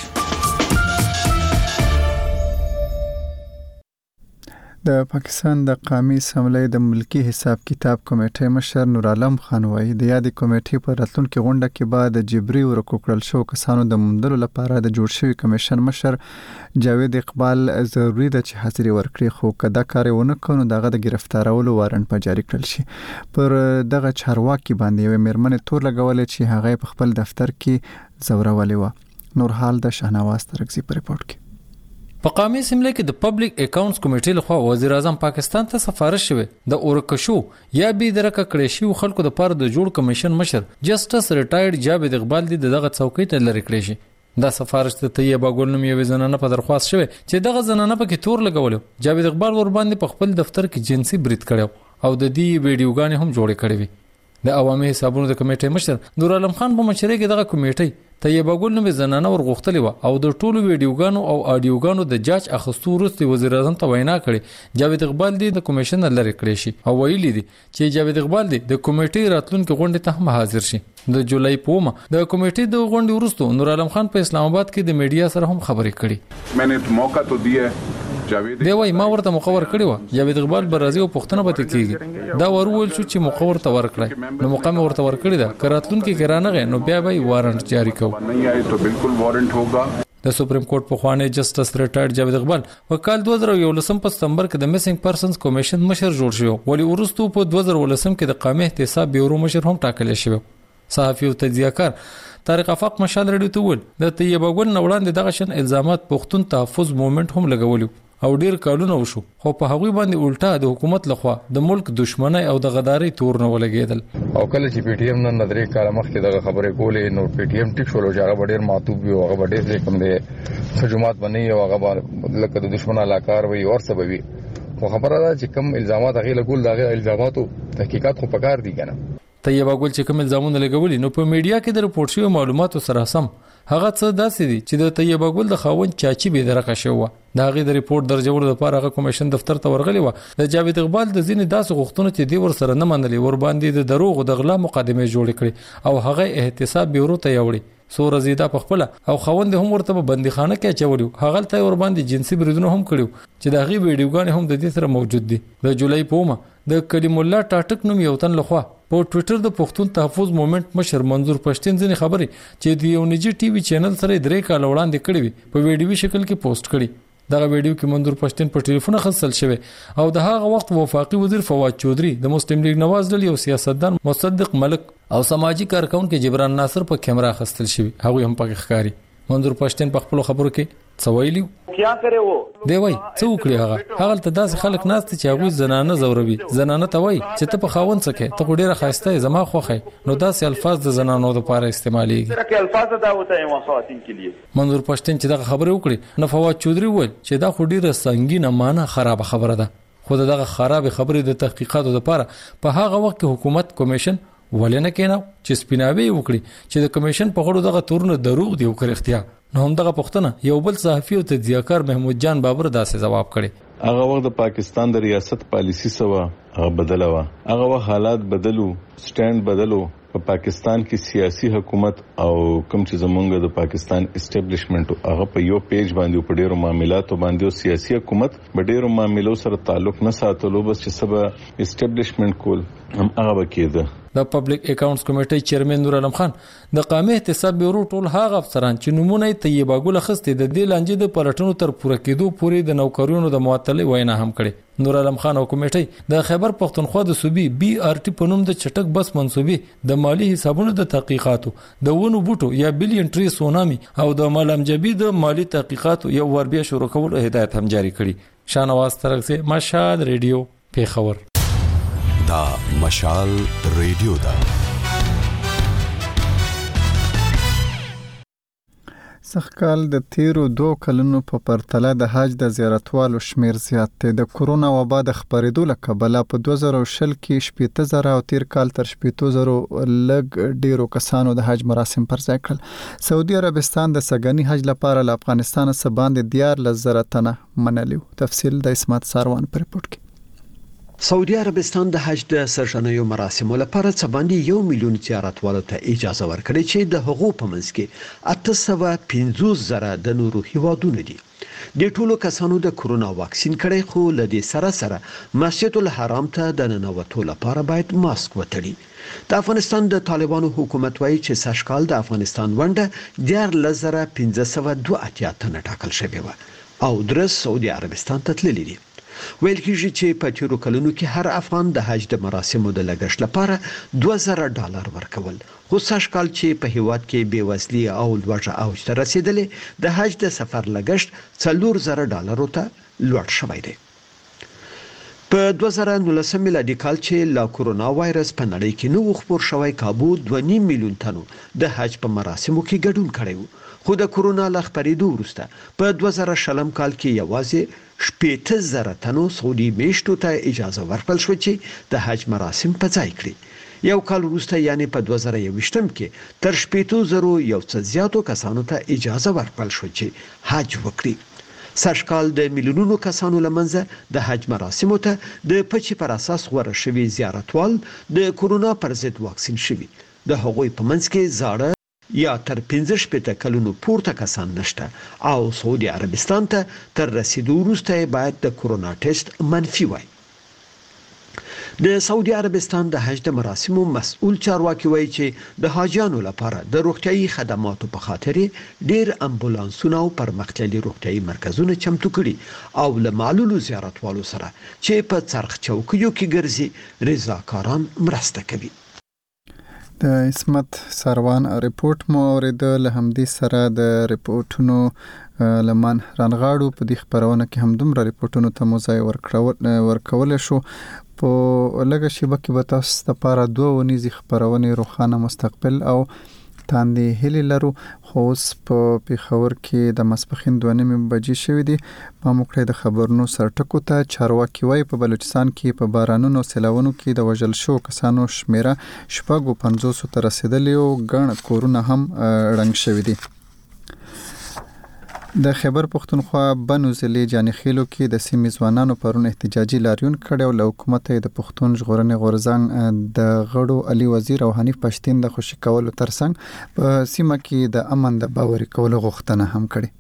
د پاکستان د قومي اسمبلی د ملکی حساب کتاب کمیټې مشر نور عالم خان وایي د یادې کمیټې په راتلونکي غونډه کې به د جبري ورکوکړل شو کسانو د موندلو لپاره د جوړ شوي کمیشن مشر جاوید اقبال ضروری ده چې حاضري ورکړي خو کدا کار ونه کړو دغه د گرفتارولو وارنټ په جاری کړل شي. پر دغه چارواکي باندې یو میرمن تور لګولې چې هغه په خپل دفتر کې زورولې و. نور حال د شاهنواز ترکزی په ریپورت کې. په قومي اسمبلی کې د پبلک اکاونټس کمیټې لخوا وزیر اعظم پاکستان ته سفارش شوی د اورکشو یا بي درکه کړی شو خلکو د پاره د جوړ کمیشن مشر جسټس ریټایرډ جاوید اقبال د دغه څوکۍ ته لری کړی شي. دا سفارش ته طیبه ګل نوم یو زنانه په درخواست شوی چې دغه زنانه په کې تور لګولو. جاوید اقبال ور باندې په خپل دفتر کې جنسي برید کړو او د دې ویډیوګانې هم جوړې کړې وي. د عوامي حسابونو د کمیټې مشر نور عالم خان په مشرۍ کې دغه کمیټې طیبه ګل نوم زنانه ورغختلې و او د ټولو ویډیوګانو او اډیوګانو د جاج اخستو وروسته وزیر اعظم ته وینا کړې. جاوید اقبال د کمیشن لری کړی شي او ویلي دي چې جاوید اقبال د کمیټې راتلونکو غونډې ته هم حاضر شي. د جولای په ما د کمیټې د غونډې وروسته نور عالم خان په اسلام آباد کې د میډیا سره هم خبرې کړې. मैंने मौका तो दिया دی وای ما ورته مقور کړی و جاوید اقبال برازي او پښتنه به کېږي دا ورول شو چې مقور ته ورکړی نو مقام ورته ورکړی دا کراتلون کې کرانه نو بیا به وارنټ جاری کو د سپریم کورټ په خوانه جسټس ریټایرډ جاوید اقبال په کال دوه زره یولسم په ستمبر کې د میسنګ پرسنز کمیشن مشر جوړ شو ولی ورستو په دوه زره ولسم کې د قامه احتساب بیورو مشر هم ټاکل شو صحافي او تجزیه‌کار طارق افاق مشال رډیو ته ول د طیبه ګل نوړاندې دغه شن الزامات پښتون تحفظ موومېنټ هم لګولیو او ډیر کالونه وشو خو په هغه باندې الټا د حکومت لخوا د ملک دشمنی او د غداري تور نه ولګیدل او کله چې پی ټی ایم نن نظرې کاله مخکې دغه خبرې کولې نو پی ټی ایم ټیک شول چې هغه ډیر معتوب وي او هغه ډیر کوم دی خجومات باندې او هغه لکه د دشمن علاقار وي او سببي خو خبره ده چې کوم الزامات هغه لګول دغه الزاماتو تحقیقات خو پکار دي کنه طیبه ګل چې کوم الزامونه لګولي نو په میډیا کې د رپورټ شوی معلوماتو سره سم هغه څه داسې دي چې د طیبه ګل د خاوند چاچی به درکه شو دا غي د ریپورت درجولو لپاره هغه کمیشن دفتر ته ورغلی و د جاوید اقبال د ځینې داسې غوښتنو چې دی ور سره نه منلي ور باندې د دروغ د غلا مقدمه جوړ کړي او هغه احتساب بیورو ته یوړي سور زیدا په خپل او خوند هم ورته بندیخانه کې چولیو هغه ته ور باندې جنسي بریدونه هم کړیو چې دا غي ویډیوګان هم د دې سره موجود دي د جولای پومه د کلیم الله ټاټک نوم یو تن لخوا په ټوئیټر د پښتون تحفظ موومېنټ مشر منظور پښتين ځنې خبري چې د یو نجی ټي وي چینل سره درې کال وړاندې کړی وي په ویډیو شکل کې پوسټ کړي دغه ویډیو کې منظور پښتين په ټلیفون خصل شوی او د هغه وخت وفاقي وزیر فواد چودري د مسلم لیگ نواز ډلې او سیاستدان مصدق ملک او سماجی کارکونکو جبران ناصر په کیمرا خستل شوی هغه هم پکې ښکاری منظور پښتين په خپل خبرو کې څویلیو کیا کرے وو دی وای څو کړی هغه هغه ته داس خلک ناست چې هغه زنانه زوروي زنانه ته وای چې ته په خاون څخه ته ډیره خاسته زما خوخه نو داس الفاظ د زنانو لپاره استعماليږي ترکه الفاظ دا وته یو خواتین کې لیے منظور پښتين چې دا خبره وکړي نو فواد چودري وویل چې دا خو ډیره سنگینه معنی خراب خبره ده خو دغه خراب خبره د تحقیقاتو لپاره په هغه وخت کې حکومت کمیشن ولنه کیناو چې سپیناوي وکړي چې د کمیشن په غړو دغه تورنه دروغ دی او کړختیا نو هم دغه پښتنه یو بل صحافي او تجزیه‌کار محمود جان بابر داسې جواب کړي هغه وخت د پاکستان د ریاست پالیسی سوا هغه بدله و هغه وخت حالات بدلو سټاند بدلو په پاکستان کې سیاسي حکومت او کوم چې زمونږ د پاکستان اسټابلیشمنت هغه په یو پیج باندې په ډیرو معاملاتو باندې او سیاسي حکومت په ډیرو معاملو سره تعلق نه ساتلو بس چې سبا اسټابلیشمنت کول هم هغه کېده د پبلک اکاونټس کمیټې چیرمن نور علم خان د قامه احتساب بیورو ټول هغه افسران چې نمونه طیبه ګل خسته د دې لانجې د پلټنو تر پوره کېدو پورې د نوکریونو د معطلې وینا هم کړي نور علم خان او کمیټې د خیبر پښتونخوا د صوبې بي ار ټي په نوم د چټک بس منسوبې د مالی حسابونو د تحقیقاتو د ونو بوټو یا بلین ټری سونامي او د ملام جبي د مالی تحقیقاتو یو ور بیا شروع کول هدایت هم جاری کړي شانواز ترغه مشال ریډیو پیښور دا مشال ریډیو دا سخکال د تیرو دوه کلونو په پرتله د حج د زیارتوالو شمیر زیات دی د کرونا وبا د خبرېدو له کبله په دوه زره شل کې شپږ زره او تیر کال تر شپږ زره لږ ډیرو کسانو د حج مراسم پر ځای کړل سعودي عربستان د سګنی حج لپاره له افغانستان څخه باندې دیارلس زره تنه منلیو تفصیل د اسمت ساروان پر رپورت کې سعودي عربستان د حج د سرشنیو مراسمو لپاره څه باندې یو میلیون زیارتوالو ته اجازه ورکړي چې د حقوق په منځ کې اته سوه پنځوس زره د نورو هیوادونو دي د ټولو کسانو د کرونا واکسین کړي خو له دې سره سره مسجد الحرام ته د ننوتو لپاره باید ماسک وتړي د افغانستان د طالبانو حکومت وایي چې سږکال د افغانستان ونډه دیارلس زره پنځه سوه دوه اتیا تنه ټاکل شوې وه او درس سعودي عربستان ته تللي دي ویل کېږي چې په تیرو کلونو کې هر افغان د حج د مراسمو د لګښت لپاره دوه زره ډالر ورکول خو سږکال چې په هیواد کې بېوزلي او لوږه اوج ته رسیدلې د حج د سفر لګښت څلور زره ډالرو ته لوړ شوی دی په دوه زره نولسم میلادي کال چې لا کرونا وایرس په نړۍ کې نو خپور شوی کابو دوه نیم میلیون تنو د حج په مراسمو کې ګډون کړی و خو د کرونا له خپرېدو وروسته په دوه زره شلم کال کې یوازې شپږ زره تنو سعودي میشتو ته اجازه ورکړل شو چې د حج مراسم په ځای کړي یو کال وروسته یعنی په دوه زره یوویشتم کې تر شپږ زره یو څه زیاتو کسانو ته اجازه ورکړل شو چې حج وکړي سږکال د میلیونونو کسانو لمنځه د حج مراسمو ته د پچې پر اساس غوره شوي زیارتوال د کرونا پر ضد واکسین شوي د هغوی په منځ کې زاړه یا تر پنځه شپېته کلونو پورته کسان نشته او سعودي عربستان ته تر رسیدو وروسته باید د کورونا ټیسټ منفي وای. د سعودي عربستان د حج د مراسمو مسؤل چارواکي وایي چې د حاجیانو لپاره د روغتيایي خدماتو په خاطر ډیر امبولانسونه او پرمختللي روغتيایي مرکزونه چمتو کړي او له معلولو زیارتوالو سره چې په څرخ چوکیو کې ګرځي رضاکاران مرسته کوي. د اسمت سروان ریپورت مو اوریدل. همدې سره د ریپورتونو لمن رانغاړو په دې خبرونه کې هم دومره ریپورتونو ته موضوع ورکول شو. په لږه شیبه کې به تاسو لپاره دوه ونیزي خبرونه روښانه مستقبل او تاندې هلي لرو. خو اوس په پیښور کې د ماسپښین دوه نیمې بجې شوې دي. ما موږ د خبرونو سرټکو ته چارواکي وایي په بلوچستان کې په بارانونو سیلاونو کې د وژل شو کسانو شمیره شپږو پنځوسو ته رسیدلې او ګڼ کورونه هم ړنګ شوي دي. د خیبر پښتونخوا بنو ضلع جانخیلو کې د سیمې ځوانانو پرون احتجاجي لاریون کړی او له حکومت د پښتون ژغورنې غورځنګ د غړو علي وزیر او حنیف پښتین د خوشی کولو ترڅنګ په سیمه کې د امن د باوري کولو غوښتنه هم کړې.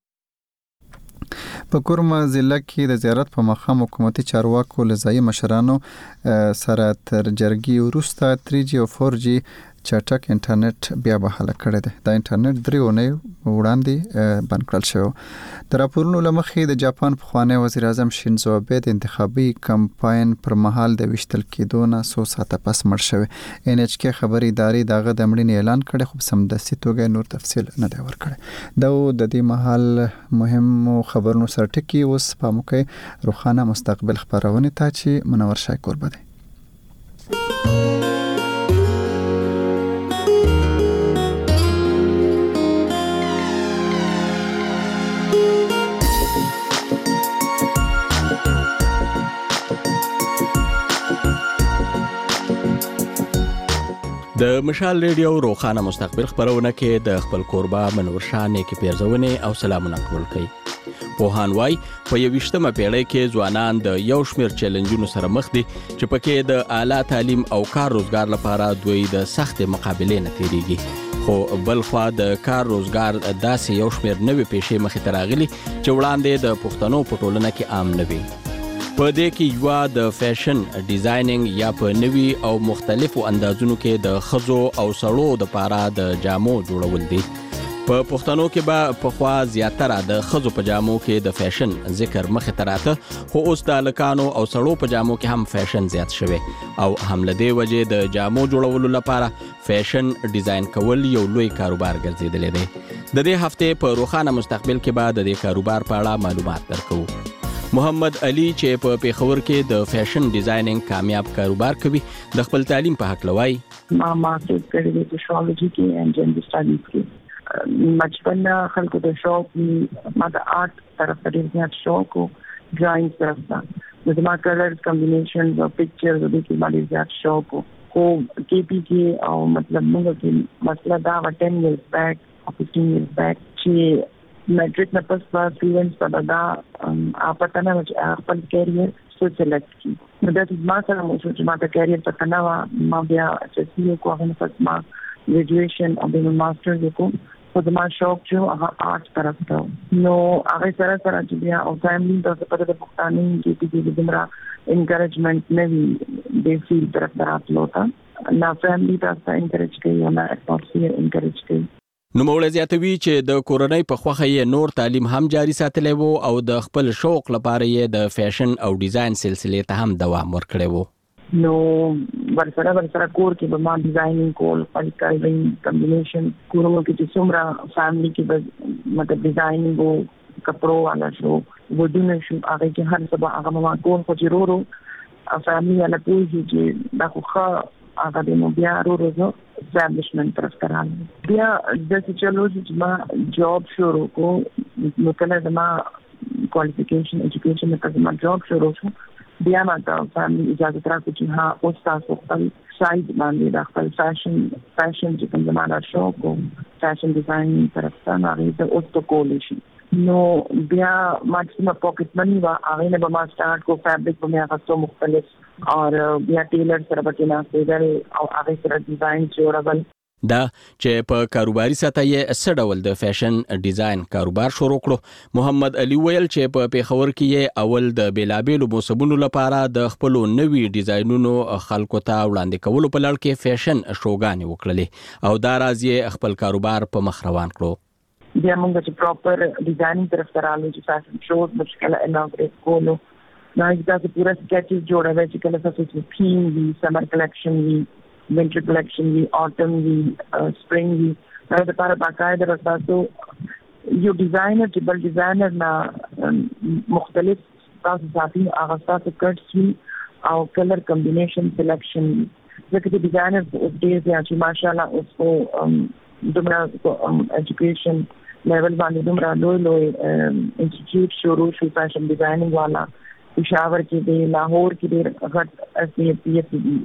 په کورما ضلع کې د زیارت په مقام حکومتي چارواکو له ځایي مشرانو سره تر جرګې وروسته تری جی او فور جی چټک انټرنیټ بیا بحاله کړی دی. دا انټرنیټ درې اونۍ وړاندې بند کړل شو. د راپورونو له مخې د جاپان پخوانی وزیر اعظم شینزو آبه د انتخابي کمپاین پر مهال د وشتل کېدو نه څو ساعته پس مړ شوی. ان ایچ کې خبري ادارې دغه د مړینې اعلان کړی خو سمدستي توګه نور تفصیل نه دی ورکړی. دا د دې مهال مهم خبرونو سرټکی اوس په موقع روخانه مستقبل خبرونه ته چې منور شای قربه دی. د مشال ریډیو روخانه مستقبل خبرونه کې د خپل قربا منور شانې کې پیرزونه او سلامونه قبول کړي. پوهان وای په یوشتمه پیړۍ کې ځوانان د یو شمیر چیلنجونو سره مخ دي چې پکې د اعلی تعلیم او کار روزګار لپاره دوی د سخت مقابلې نه تیریږي. خو بل خوا د کار روزګار داسې یو شمیر نوې پیښې مخې ته راغلي چې وړاندې د پښتنو په ټولنه کې عام نه وي. په دې کې یو د فیشن ډیزاینینګ یا په نوي او مختلفو اندازونو کې د خزو او سړو د پاره د جامو جوړول دي. په پښتنو کې به په خوا زیاتره د خزو په جامو کې د فیشن ذکر مخې ته راته خو اوس د لکانو او سړو په جامو کې هم فیشن زیات شوی او هم له دې وجې د جامو جوړولو لپاره فیشن ډیزاین کول یو لوی کاروبار ګرځیدلی دی. د دې هفته په روخانه مستقبل کې به د دې کاروبار په اړه معلومات درکو. محمد علي چې په پیښور کې د فیشن ډیزاینینګ کامیاب کاروبار کوي د خپل تعلیم په حق لوي. ما ماسټر کړی دی په سوشیولوژي کې او جنډر سټډیز کې. بچپن خلکو د شوق ما د آرټ طرف ته ډېر زیات شوق او ډرایینګ طرف ته د ما کلر کمبینیشنز او پکچرز د دې باندې زیات شوق او کې پی کې او مطلب موږ کې مسله دا و ten years back او fifteen years back چې میټریک نه پس په سټوډنټس په دا اپا نه چې خپل کیریئر څه سلیکټ کړي. نو دا چې ما سره مو چې ما د کیریئر په تنه وا ما بیا چې یو کوه نه پس ما ګریجویشن او د ماستر وکړ. خو د ما شوق چې هغه آرټ طرف ته نو هغه سره سره چې بیا او فیملی د په د پښتاني کې چې د دمرا انکریجمنٹ نه وی د فیل طرف ته راتلوتا نه فیملی تاسو انکریج کوي او نه اټماسفیر انکریج کوي. نو موږ زیاتوي چې د کورنۍ په خوخه یې نور تعلیم هم جاری ساتلی وو او د خپل شوق لپاره یې د فیشن او ډیزاین سلسلې ته هم دوام ورکړی وو. نو ورسره ورسره کور کې به ما ډیزاینینګ کول خپل کلرینګ کمبینیشن کورونو کې چې څومره فیملی کې به مطلب ډیزاینینګ او کپړو والا شو ودونه شو هغه کې هر څه به هغه ما کول خو چې ورو فیملی والا پوهې چې دا خو ښه هغه د نو بیا ورو ورو اسټابلیشمنت طرف ته راغلی. بیا داسې چلو چې ما جاب شروع کو نو کله زما کوالیفیکیشن ایجوکیشن نه کله ما جاب شروع شو بیا ما ته فیملی اجازه راکړه چې ها اوس تاسو خپل سایډ باندې د خپل فیشن فیشن چې کوم زما دا شوق او فیشن ډیزاین طرف ته هغه د اوس ته کول شي. نو بیا ما چې ما پاکټ منی وا هغه نه به ما سٹارټ کو فیبرک په هغه څو مختلف اور بیا ټیلر سره به نه کېدل او هغه سره ډیزاین جوړول دا چې په کاروباري سطح یې څه ډول د فیشن ډیزاین کاروبار شروع کړو. محمد علي ویل چې په پیښور کې یې اول د بیلابېلو موسمونو لپاره د خپلو نوي ډیزاینونو خلکو ته وړاندې کولو په لړ کې فیشن شوګانې وکړلې او دا راز یې خپل کاروبار په مخ روان کړو. بیا موږ چې پراپر ډیزاینینګ طرف ته رالو چې فیشن شوز مشکله اناګریټ کولو نو دا پورا سکیچز جوړوي چې کله تاسو چې تھیم وي سمر کلیکشن وي winter collection وی autumn وی spring وی دا د لپاره باقاعده راځو یو ډیزاینر چې بل ډیزاینر نه مختلف تاسو ساتي هغه تاسو کټس وی او کلر کمبینیشن سلیکشن ځکه چې ډیزاینر اوس ډیر چې ماشاءالله اوس کو دمرا ایجوکیشن لیول باندې دمرا لوی لوی انسټیټیوټ شروع شو فیشن ډیزاینینګ والا پېښور کې دی لاهور کې دی غټ پی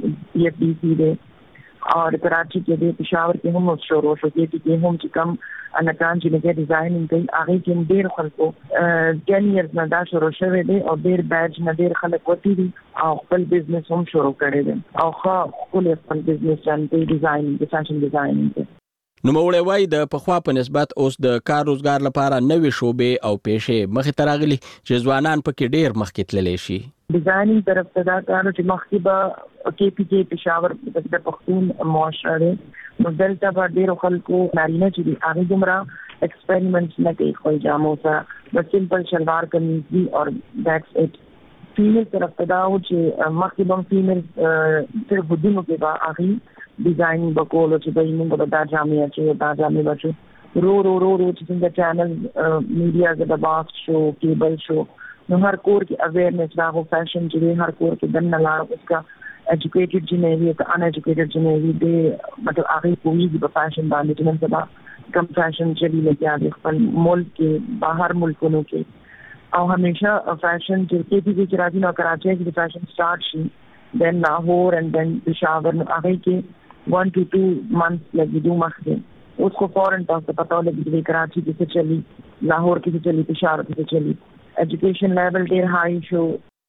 ایف ڈی سی دی اور کراچی کې دی پېښور کې هم شروع شو کې هم چې کم انکان چې لګي ډیزاینینګ کوي هغه کې ډیر خلکو ټین ایئرز نه دا شروع شوی دی او ډیر بیچ نه ډیر خلک وتی دي او خپل بزنس هم شروع کړی دی او خپل خپل بزنس باندې ډیزاینینګ د فیشن ډیزاینینګ. نو مولوی وای د پخوا په نسبت اوس د کار روزګار لپاره نوې شوبې او پیښې مخې ته راغلي چې ځوانان پکې ډیر مخکې تللی شي. ډیزاینینګ طرف ته دا کار چې مخکې به کې پی کې پېښور د پښتون معاشره دی نو دلته به ډېرو خلکو نارینه چې دي هغې دومره ایکسپریمنټس نه کوي خپل جامو سره بس سمپل شلوار کمیز وي اور دیټس اټ. فیمیل طرف ته دا و چې مخکې به هم فیمیل صرف ودونو کې به هغې ډیزاینینګ به کولو چې به موږ به دا جامې اچوو دا جامې به اچوو رو رو رو رو چې څنګه چینل میډیا کې د باکس شو کیبل شو نو هر کور کې اویرنس راغو فیشن چې دی هر کور کې دننه لاړ اس کا ایجوکیټډ جنې وي که ان ایجوکیټډ جنې وي دی مطلب هغه پوهیږي په فیشن باندې چې نن سبا کم فیشن چلی لګیا دی خپل ملک کې بهر ملکونو کې او همیشه فیشن چې کې دي چې راځي نو کراچي کې د فیشن سٹارټ شي دین لاهور اینڈ دین پېښور نو هغه کې ون ټو ټو منث لګي دوه مخکې اوس کو فورن تاسو پتاو لګي چې کراچي کې څه چلی لاهور کې څه چلی پېښور کې څه چلی ایجوکیشن لیول ډیر های شو.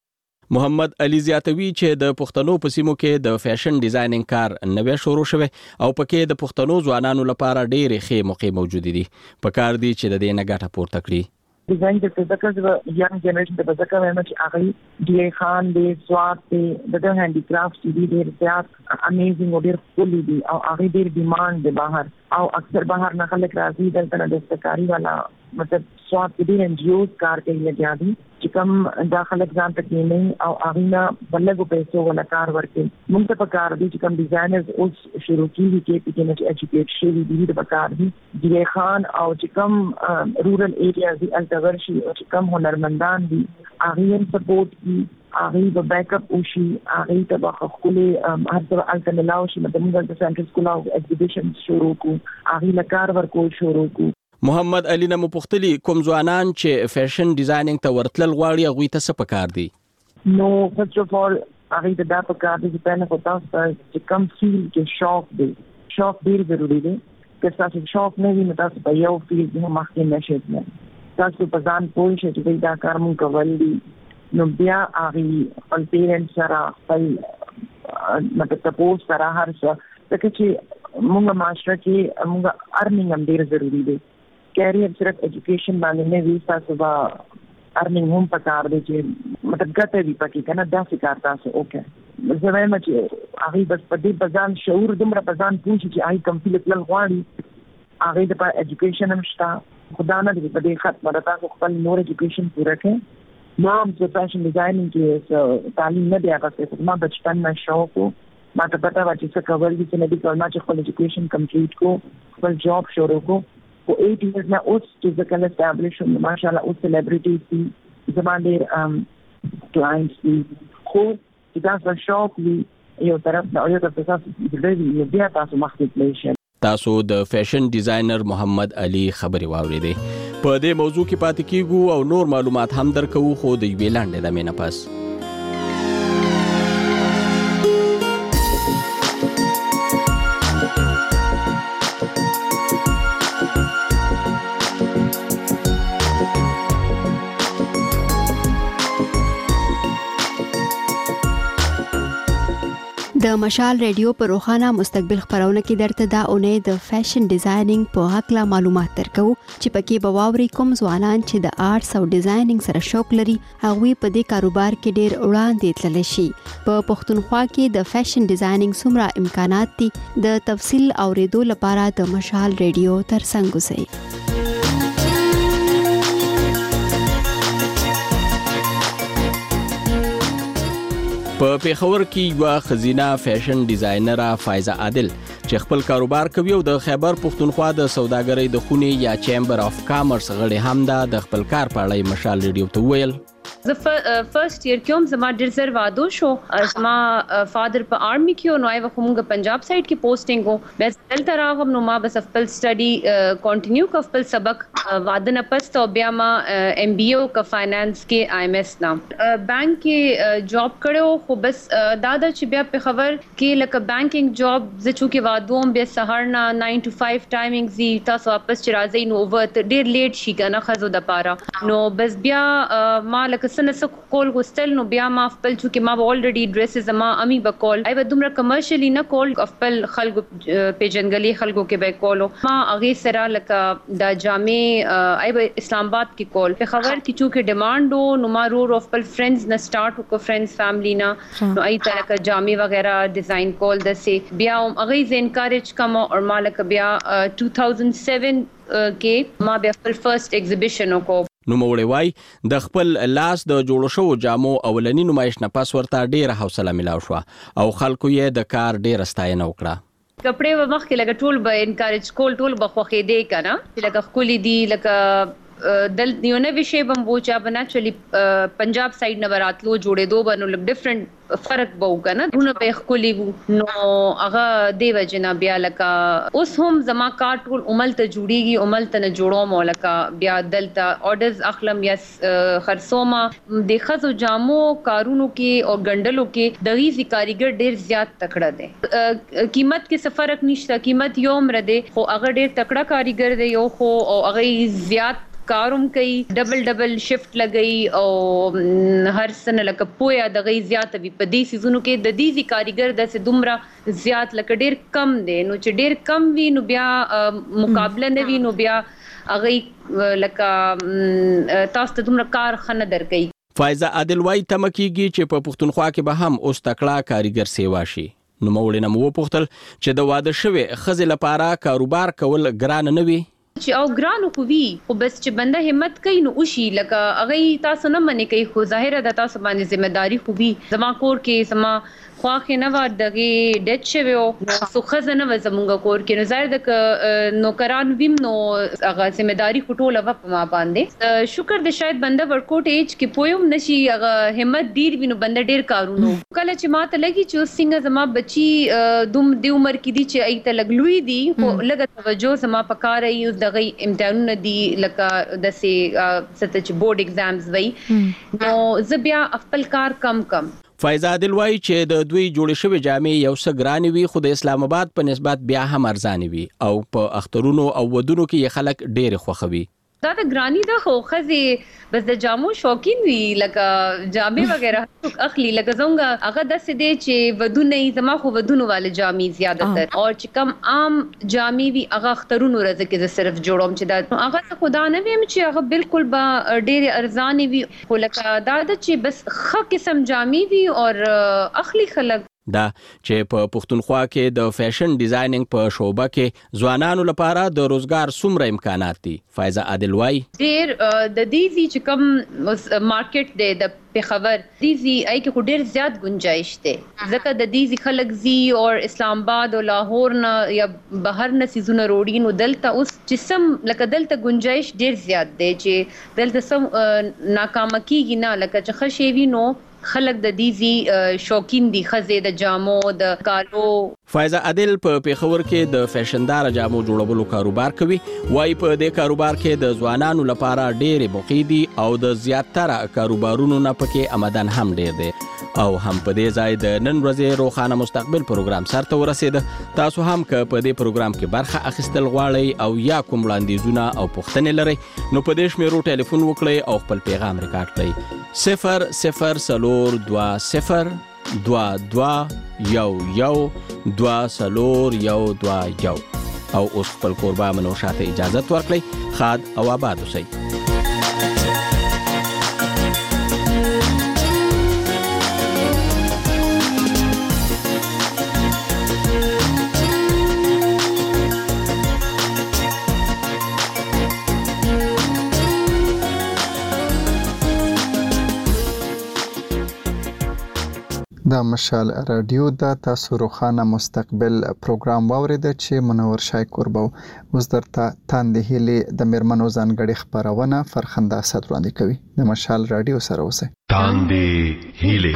محمد علي زیاتوي چې د پښتنو په سیمو کې د فیشن ډیزاینینګ کار نوې شروع شوی او پکې د پښتنو ځوانانو لپاره ډېرې ښې موقع موجود دي په کار دي چې د دې نه ګټه پورته کړي. ډیزاین د ذکر د ینګ جنریشن د ذکر وایم چې هغه ډي خان دی سواد دی د هاندي کرافټ دي ډېر زیات امیزینګ او ډېر فولي دي او هغه ډېر ډیماند دی بهر او اکثر بهر نه خلک راځي دلته د دستکاری والا مطلب سواد کې د ان جی اوز کار کوي لګیا دي چې کوم داخله ځان ته کې نه او هغه نه بلګو پیسو ولا کار ورکړي موږ ته په کار دي چې کوم ډیزاینرز اوس شروع کیږي کې چې نه ایجوکیټ شي دي د کار دي ډي خان او چې کوم رورل ایریاز دي التورشي او چې کوم هنرمندان دي هغه یې سپورټ کی هغه به بیک اپ وشي هغه ته به خپل هر څه التملاو شي مطلب موږ د سنټر سکول او ایگزیبیشن شروع کو هغه لکار ورکول شروع کو. محمد علي نه مپختلی کوم ځوانان چې فیشن ډیزاینینګ ته ورتلل غواړي هغوی ته څه پکار دي؟ نو فرست اف اول هغه ته دا پکار دي چې پنه کوتا چې کم فیل کې شوق دی شوق ډیر ضروری دی که تاسو شوق نه وي نو تاسو په یو فیل کې مخکې نشئ نه تاسو په ځان پوه شئ چې دا کار مونږ کول دي نو بیا هغه خپل پیرنټس سره خپل مطلب تاسو سره هر څه ځکه چې مونږ معاشره کې مونږ ارنینګ هم ډیر ضروری دی کیریئر صرف ایجوکیشن باندې نه وي تاسو به ارنینګ هم پکار دی چې مطلب ګټه وي پکې کنه داسې کار تاسو اوکې زه وایم چې هغه بس په دې بزان شعور دومره بزان پوښي چې هغه کمپلیټ لل غواړي هغه د په ایجوکیشن هم شته خدا نه دې په دې خط مده تاسو خپل نور ایجوکیشن پوره کړئ نو هم چې فیشن ډیزاینینګ کې تعلیم نه دی هغه څه ما بچپن نه شوق ما ته پته و چې څه کول دي چې نه دي کول ما چې خپل ایجوکیشن کمپلیټ کو خپل جاب شروع کو for eight years now اوس چې ځکه established ماشاءالله اوس celebrities دي زمان ډېر clients دي خو چې تاسو شوق وي یو طرف نه یو طرف تاسو دې بیا تاسو مخکې تللی شئ. تاسو د فیشن ډیزاینر محمد علي خبرې واورېدې په دې موضوع کې پاتې کیږو او نور معلومات هم درکوو خو د یوې لنډې دمې نه پس. د مشال ریډیو په روخانه مستقبل خبرونه کې درته دا اونۍ د فیشن ډیزاینینګ په حق معلومات درکو چې پکې به واوري کوم ځوانان چې د آرټس او ډیزاینینګ سره شوق لري هغه په دې کاروبار کې ډېر وړاندې تللی شي. په پښتونخوا کې د فیشن ډیزاینینګ څومره امکانات دي د تفصیل اوریدو لپاره د مشال ریډیو ترڅنګ اوسئ. په پیښور کې یو خزینه فیشن ډیزاینر فایزه عادل چې خپل کاروبار کوي او د خیبر پښتونخوا د سوداګرۍ د خونې یا چیمبر اف کامرس غړي هم د خپل کار په اړه مشال ریډیو ته ویل. زه فرست ایئر کې هم زما ډېر زر وادو شو. زما فادر په آرمي کې او نو یې وخمږه پنجاب سایډ کې پوسټینګ وو. بس دلته راغم نو ما بس خپل سټډي کنټینیو ک خپل سبق واده نه پس ته بیا ما ایم بي او ک فاینانس کې آی ایم ایس نام بانک کې جاب کړو. خو بس دادا چې بیا په خبر کې لکه بانکینګ جاب زه چې وادوم بیا سهار نه ناین ټو فایو ټایمینګ زی تاسو واپس چې راځي نو وخت ډېر لیټ شي کنه خزو د پاره نو بس بیا ما لکه سنه کول غوستل نو بیا ما خپل چې ما الریډي ډریسز ما امي بکول ای به دومره کمرشلی نه کول خپل خلکو پیجنګلی خلکو کې به کولو ما هغه سره لکه د جامع ای به اسلام آباد کې کول په خبر کې چې ډیماندو نو ما رو خپل فرندز نه سٹارټ وکړ فرندز فیملی نه نو ای طرح کا جامع وغیرہ ډیزاین کول د سي بیا هغه ز انکریج کوم او مالک بیا two thousand seven کې ما بیا خپل فرست ایگزیبیشن وکړ. نو مولوی وای د خپل لاس د جوړو شو جامو اولنی نمایش نه پاس ورته ډیره حوصله ملاو شو او خلکو یې د کار ډیره ستاینه وکړه. کپڑے و مخ کې لګ ټول به انکریج کول ټول بخوخې دی کنه چې لګ خولي دی لګ دل نیونه وشي بمبو چا بنچلی پنجاب سایډ نه براتلو جوړې دو بنو لګ ډیفرنٹ فرق بو کنه دونه په خولي نو هغه دی وجنا بیا لکا اوس هم زما کار ټول عمل ته جوړیږي عمل ته نه جوړو مولکا بیا دلته اورډرز اخلم یا خرصوما د خزو جامو کارونو کې او ګندلو کې د غیزي کاریګر ډیر زیات تکړه دي. قیمت کې څه فرق نشته قیمت یو مر دی خو هغه ډیر تکړه کاریګر دی یو خو او هغه زیات کاروم کوي ډبل ډبل شفت لګي او هر سنه لکه پویا د غي زیات وي په دې سيزونو کې د دې زی کاریګر د سه دومره زیات لکه ډیر کم دي نو چې ډیر کم وي نو بیا مقابله نه وي نو بیا هغه لکه تاسو ته دومره کار خنه درکې. فایزه عادل وای تمکیږي چې په پښتونخوا کې به هم اوس تکړه کاریګر سیوا شي. نو مولینه مو پوښتل چې د واده شوی خزل لپاره کاروبار کول ګران نه وي چې او ګرانو خو وی خو بس چې بنده همت کوي نو وشي لکه هغه تاسو نه منې کوي خو ظاهر ده تاسو باندې ذمہ داری خو وی زما کور کې زما خواخې نه و دغه ډټ شوی او سو خزنه و زمونږ کور کې نو ظاهر د نوکران ویم نو هغه ذمہ داری خټوله و په ما باندې شکر د شاید بنده ورکوټ ایج کې پویم نشي هغه همت ډیر وینو بنده ډیر کارونو کله چې ما ته لګي چې څنګه زما بچي دوم دی عمر کې دي چې ایته لګلوي دي خو لګ توجه زما پکاره یو دغه امتحانونه دي لکه د سي ستچ بورډ ایگزامز وای نو زبیا خپل کار کم کم. فایزه عادل وای چې د دوی جوړ شوی جامې یو څه ګران وي خو د اسلام آباد په نسبت بیا هم ارزان وي او په اخترونو او ودونو کې خلک ډېر خوښوي. دا د ګرانی د خو خزي بس د جامو شوقین وی لکه جامې وغیرہ اخلي لکه زونګه هغه د سده چې ودو نه زما خو ودونو والے جامې زیاتره او چې کم عام جامې وی هغه اخترونو راځي کې صرف جوړوم چې دا هغه خدا نه ویم چې هغه بالکل با ډېر ارزان وی خو لکه دا د چې بس خ قسم جامې وی او اخلي خلک دا چې په پښتونخوا کې د فیشن ډیزاینینګ په شوبه کې ځوانانو لپاره د روزګار څومره امکانات دي. فایزه عادل وای ډیر د دې چې کوم مارکیټ دی د په خبر دي ای کې ډیر زیات گنجائش ده ځکه د دې خلک زی او اسلام آباد او لاهور نه یا بهر نه سيزونه روډي نو دلته اوس جسم لکه دلته گنجائش ډیر زیات ده چې دلته سم ناکام کیږي نه لکه چې خشي وي نو خلک د دیزي شوقین دي خزه د جامو د کالو. فایزه عادل په پیښور کې د فیشندار جامو جوړولو کاروبار کوي وای په دې کاروبار کې د ځوانانو لپاره ډېرې موقع دي او د زیاتره کاروبارونو نه پکې آمدن هم ډېر دی او هم په دې ځای د نن ورځې روخانه مستقبل پروګرام سرته ورسید. تاسو هم که په دې پروګرام کې برخه اخیستل غواړئ او یا کوم وړاندیزونه او پوښتنې لرئ نو په دې شمیرو ټلیفون وکړئ او خپل پیغام ریکارډ کړئ صفر صفر څلور دوه صفر دوه دوه یو یو دوه څلور یو دوه یو. او اوس خپل کوربه منوشه ته اجازه ورکړئ. خاد او آباد اوسئ. د مشال رادیو د تاسو روخانه مستقبل پروګرام واوریده چې منور شای کوربو اوس درته تاندې هلي د مرمنو ځانګړي خبرونه فرخنده اسد وړاندې کوي. د مشال رادیو سره اوسئ. تاندې هلي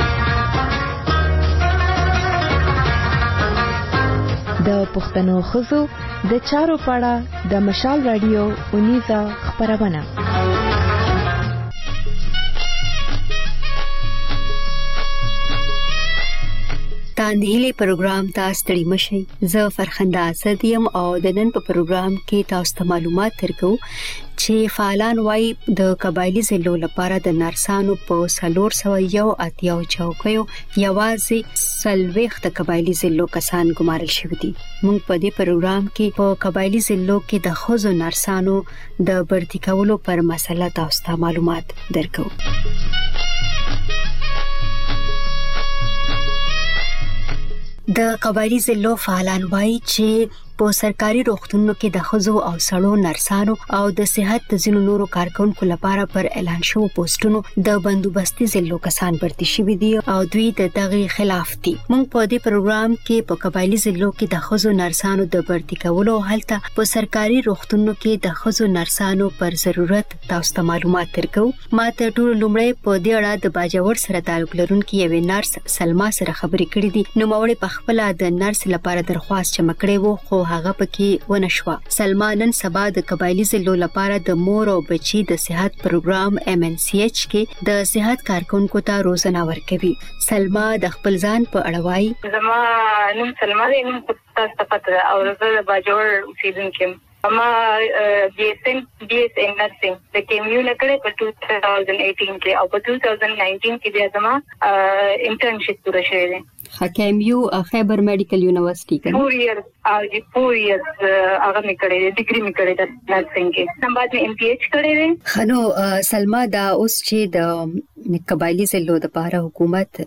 د پښتنو خزو د چارو پاړه د مشال رادیو اونیزه خبرونه. تاندهیلی پروګرام تاسو ستړي مشئ. زه فرخنده اسد یم او د نن په پروګرام کې تاسو ته معلومات درکو چې فعالان وايي د قبایلی ضلعو لپاره د نرسانو په سلور سو یو اتیاو چوکیو یوازې سلويخت قبایلی ضلعو کسان ګمارل شوي دي. موږ په دې پروګرام کې په قبایلی ضلعو کې د خوځو نرسانو د برتی کولو پر مسله تاسو ته معلومات درکو. د قبایلی ضلعو فعالان وايي چې په سرکاري روغتونونو کې د خزو او سړو نرسانو او د صحت د ځینو نورو کارکونکو لپاره پر اعلان شوو پوسټونو د بندوبستي ضلعو کسان برتي شوي دي او دوی د دغه خلاف دي. موږ په دې پروګرام کې په قبایلی ضلعو کې د خزو نرسانو د برتي کولو هلته په سرکاري روغتونونو کې د خزو نرسانو پر ضرورت تاسو ته معلومات درکو. ما ته ټول لومړی په دې اړه د باجوړ سره تعلق لرونکي یوې نرس سلما سره خبرې کړې دي. نو موري په خپل د نرس لپاره درخواست چمکړې وو خو هغه پکې ونشوه. سلما نن سبا د قبایلی ضلعو لپاره د مور او بچي د صحت پروګرام ایم ان سی ایچ کې د صحت کارکونکو ته روزنه ورکوي. سلما د خپل ځان په اړه وایي. زما نوم سلما دی. نوم تاسو ته پته او زه د باجوړ اوسیدونکي یم. اما بی ایس ان بی ایس ان نرسنګ د کیمیو لکړې په دوه هزار اټین کې او په دوه هزار نولس کې بیا زما انټرنشپ پوره شوې ده. حکیمیو خیبر میډیکل یونیورسيټي کې فور ایئرز او جی فور ایئرز هغه مې کړې ده. ډیګري مې کړې ده نرسنګ کې. سم بعد مې ایم پی ایچ کړې ده. خنو سلما دا اوس چې د قبایلی ضلعو د لپاره حکومت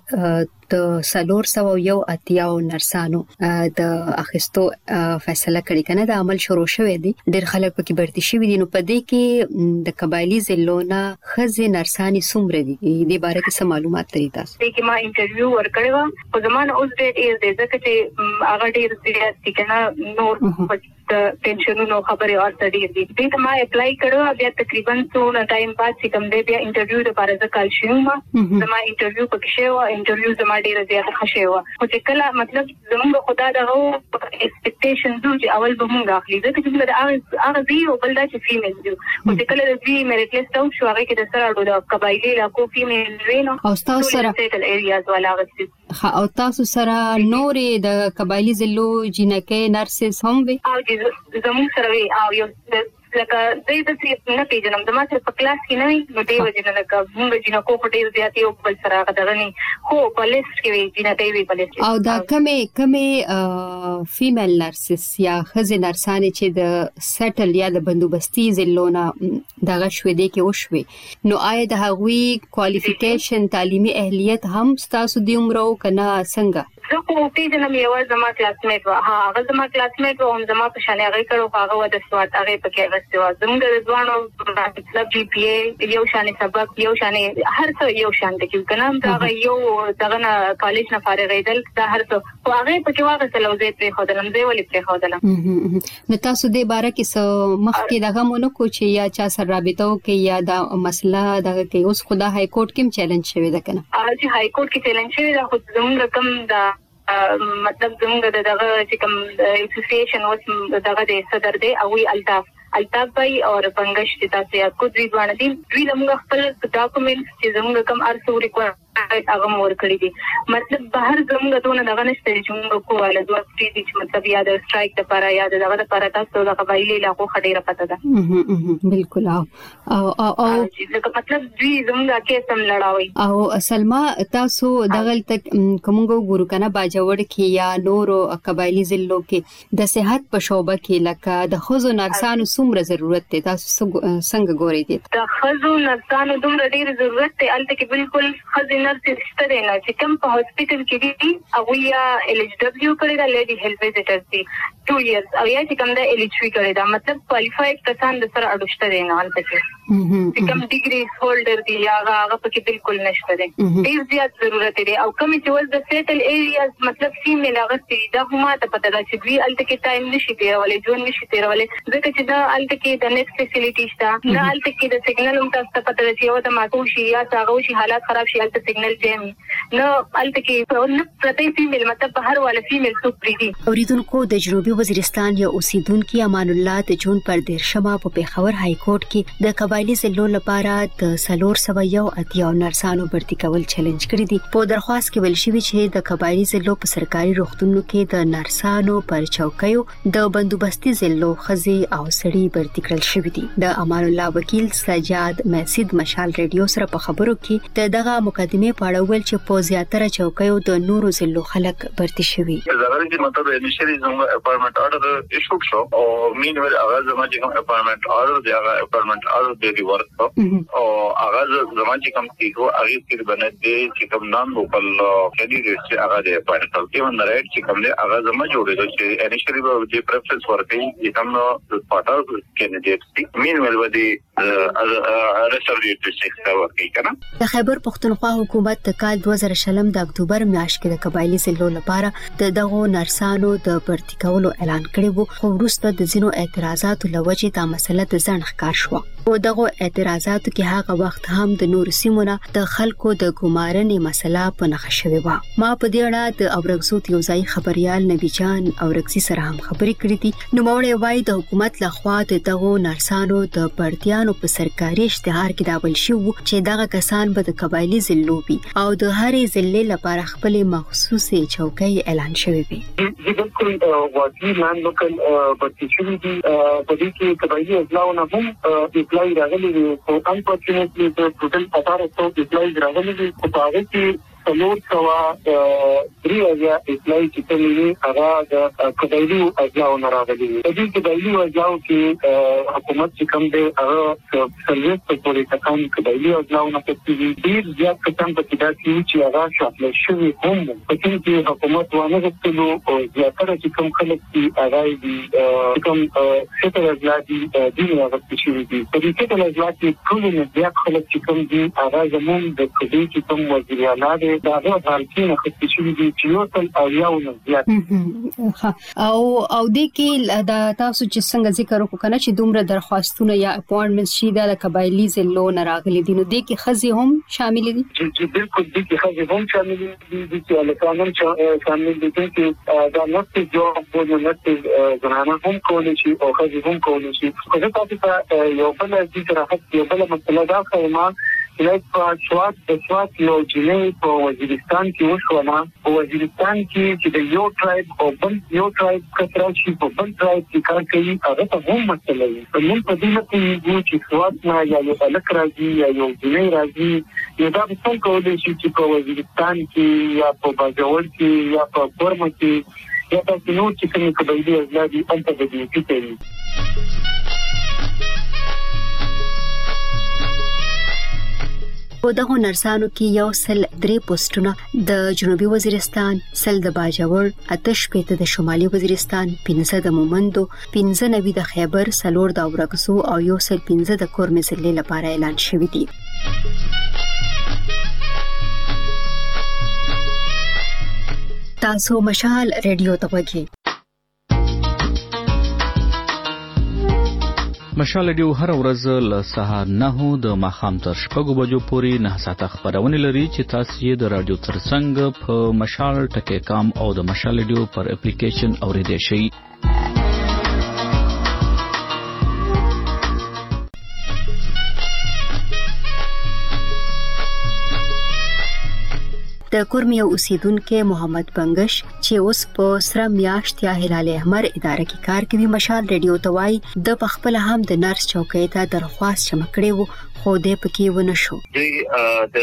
د سلور سو یو اتیاو نرسانو د اخیستو فیصله کړې کنه د عمل شروع شوې دي. ډېر خلک پکې برتي شوي دي. نو په دې کې د قبایلی ضلعو نه خزي نرساني څومره دي د باره کې څه معلومات لري تاسو؟ دې کې ما انټرویو ورکړی و. په زمانه اوس ډېر ډېر دی ځکه چې هغه ډېر سیریس دي کنه نور د پنشنونو خبرې ورته ډېر دي. دې ته ما اپلای کړو. بیا تقریبا څو ټایم بعد چې کوم دی بیا انټرویو لپاره ځکه کال شوم. زما انټرویو پکې شو. انټرویو زما ډېر زیاته ښه شو. خو چې کله مطلب زموږ خدا دغه ایکسپیکټیشن دو چې اول به موږ اخلي ځکه چې موږ هغه دی او بل دا چې فیمیل دي. خو چې کله د دې میرټ لیست او شو هغه کې د سره د قبایلی علاقو فیمیل وینو او تاسو سره سیټل ایریاز ولا غوښتي. او تاسو سره نورې د قبایلی ضلعو جنکې نرسز هم وي؟ او زموږ سره وي او یو لکه دې د څه نه پیژنم. د ما سره په کلاس کې نه وي نو دې وجه نه لکه موږ جنکو په ډیر زیاتې او بل سره غدغني خو په لیست کې وي جنکې وي په لیست. او دا کمې کمې فیمیل نرسز یا خزي نرسانې چې د سیټل یا د بندوبستي ضلعو نه دغه شوې دي کې وشوي نو آیا د هغوی کوالیفیکیشن تعلیمي اهلیت هم تاسو دی عمرو کنه څنګه؟ زه خو پیژنم یو زما کلاسمیټ و. ها هغه زما کلاسمیټ و. هم زما په شان هغه کړو. هغه و د سواد هغه پکې غوښتي و. زموږ د ځوانو مطلب جی پی ای یو شان سبق یو شان هر څه یو شان د کیو کنه دا یو دغه کالج نه فارغېدل دا هر څه خو هغه پکې واغسل او زه پرې خدلم زه ولې پرې خدلم. نو تاسو دې باره کې مخ کې دغه مونږ کو چې یا چا سره رابطه کې یا دا مسله دغه کې اوس خدا های کورټ کې چیلنج شوی ده کنه؟ چې های کورټ کې چیلنج شوی ده. خو زموږ کم دا مطلب زموږ دغه چې کوم اسوسییشن اوس دغه د صدر دی او وی الطاف الطاف بھائی اور پنگش چې تاسو یاد کو دوی باندې دوی موږ خپل ډاکومېنټس چې زموږ کوم ارسو ریکوایرمنټ هغه مور کړی دي مطلب بهر زموږ دونه دغه نشته چې موږ کوواله دوه سټي چې مطلب یا د سټرایک لپاره یا دغه لپاره تاسو د قبایلی علاقو خډيره پته ده بالکل او او او مطلب دوی زموږ کې سم لړاوي او سلمہ تاسو دغه تک کومګو ګورو کنه باجوړ کې یا نورو قبایلی ضلعو کې د صحت په شوبه کې لکه د خوځو نرسانو څومره ضرورت دی تاسو څنګه ګورئ دي د خوځو نرسانو دومره ډیر ضرورت دی البته کې بالکل خځې نرس شته نه چې کوم په هاسپټل کې دي او یا ال ایچ دبليو کړی دا لیډي هیلث وزټر دي two years او یا چې کوم دا ال ایچ وی کړی دا مطلب کوالیفاید کسان د سره اډوشته دي نه البته چې کوم ډیګری هولډر دي یا هغه پکې بالکل نشته دي ډیر زیات ضرورت دی او کوم چې ول د سیټل ایریاز مطلب فیمیل هغه چې دا هم ته پته ده چې دوی الته کې ټایم نشي تیرولې جون نشي تیرولې ځکه چې دا الته کې د نت فیسیلیټی شته دا الته کې د سیګنل هم تاسو ته پته ده چې یو د ماتو شي یا څنګه شي حالات خراب شي الته سیګنل جام نو الته کې نو پرته فیمیل مطلب بهر والا فیمیل څو پریدي اوریدونکو د جنوبي وزیرستان یا اوسیدونکو امان الله د جون پر دیرشمه په پیښور های کورټ کې د قبایلی ضلعو لپاره د سلور سو یو اتیا نرسانو برتی کول چیلنج کړی دی په درخواست کې ویل شوی چې د قبایلی ضلعو په سرکاري روغتونونو کې د نرسانو پر چوکیو د بندوبستي ضلعو خزي او سړي برتی کړل شوی دی د امان الله وکیل سجاد مسجد مشال ریډیو سره په خبرو کې د دغه مقدمه په اړه ویل چې په زیاتره چوکیو د نورو ضلعو خلک برتی شوی زغری چې مطلب انیشلی زموږ اپارټمنټ اورډر ایشو شو او مين ول هغه زموږ چې کوم اپارټمنټ اورډر دی هغه اپارټمنټ اورډر دی ورک او هغه زموږ چې کوم کیږي هغه کې باندې دی چې کوم نام لوکل کینډیډیټ چې هغه دی اپارټمنټ کې ون رائټ چې کوم دی هغه زموږ جوړېږي چې انیشلی به د پریفرنس ورکړي چې کوم پارټر کینډیډیټ دی مين ول ودی ريسرچ سیکټر ورکړي کنه د خیبر پختونخوا حکومت د کال دوه زره شلم د اکتوبر میاشت کې د قبایلی ضلعو لپاره د دغو نرسانو د برتی کولو اعلان کړی وو خو وروسته د ځینو اعتراضاتو لوجې دا مسله د ځنډ ښکار شو او دغه اعتراضاتو کې هغه وخت هم د نور سیمونه د خلکو د ګمارنې مسله په نښه شوې و ما په دې اړه د اورګزو یوځای خبريال نبی جان اورګزي سره هم خبرې کړې دي نو موړې وای د حکومت لخوا د دغو نرسانو د برتيانو په سرکاري اشتهار کې دا ول شو چې دغه کسان به د قبایلی ضلعو بي او د هرې ضلع لپاره خپل مخصوصي چوکۍ اعلان شوی وي د بالکل واقعي لاند لوکل پټیشن دي په دې کې قبایلی اضلاعونه هم اپلای راغلي دي او انفورچونټلی د ټوټل اثر څو اپلای راغلي دي په هغه کې سلور سوا درې یا اپلای چې کومې هغه د قبایلی اضلاعونه راغلي دي د دې قبایلی اضلاعو کې حکومت چې کوم دی هغه سرویس په پورې تکان قبایلی اضلاعونه په ډیر زیات کسان په دې چې هغه شامل شوی هم په دې کې حکومت ونه غوښتلو او زیاتره چې کوم خلک چې هغه دي کوم څه اضلاع دي د هغه چې دي په دې کې د اضلاع کې ټول نه زیات خلک چې کوم دي هغه زموږ د کډې چې کوم وزیر اعلی دا هغه حالتونه خپل شوی دي چې یو تل او یو نه زیات او او د کې دا تاسو چې څنګه ذکر وکړو کنه چې دومره درخواستونه یا اپوینټمنټ شي د قبایلی ضلعو نه راغلي دي نو د کې خزي هم شامل دي چې بالکل د کې خزي هم شامل دي چې الکانم شامل دي چې دا نفس جواب په نفس زنانه هم کولای شي او خزي هم کولای شي خو دا تاسو یو بل د راحت یو بل مسله دا خیمه لکه په شوات د شوات یو جنې په وزیرستان کې وشوله په وزیرستان کې چې د یو ټرایب او بل یو ټرایب کتر شي په بل ټرایب کې کار کوي هغه ته هم مسله وي په موږ په دې کې چې شوات نه یا یو الک راځي یا یو جنې راځي یو دا څنګه کولای شي چې په وزیرستان کې یا په باجوړ کې یا په برما کې یا په نور چې کومه قبایلی اضلاع دي انت د دې کې په دغه نرسانو کې یو سل درې پوسټونه د جنوبي وزیرستان سل د باجوړ اتش پېته د شمالي وزیرستان پنځه د مومندو پنځه نوي د خیبر سلور د اورګزو او یو سل پنځه د کورمې ضلع لپاره اعلان شوی دی تاسو مشال ریډیو ته وګورئ مشال ریډیو هر ورځ له سهار نه د ماښام تر شپږو بجو پورې نه ساعته خبرونه لري چې تاسو یې د رادیو ترڅنګ په مشال ټکی کام او د مشال ریډیو پر اپلیکیشن اوریدئ شئ د کورمیا اوسیدونکو محمد بنگش چې اوس په سره میاشت یا هلال احمر اداره کې کار کوي مشال ریډیو توای د پخپل هم د نرس چوکۍ ته درخواست چمکړې وو خو دې پکې ونه شو. دوی د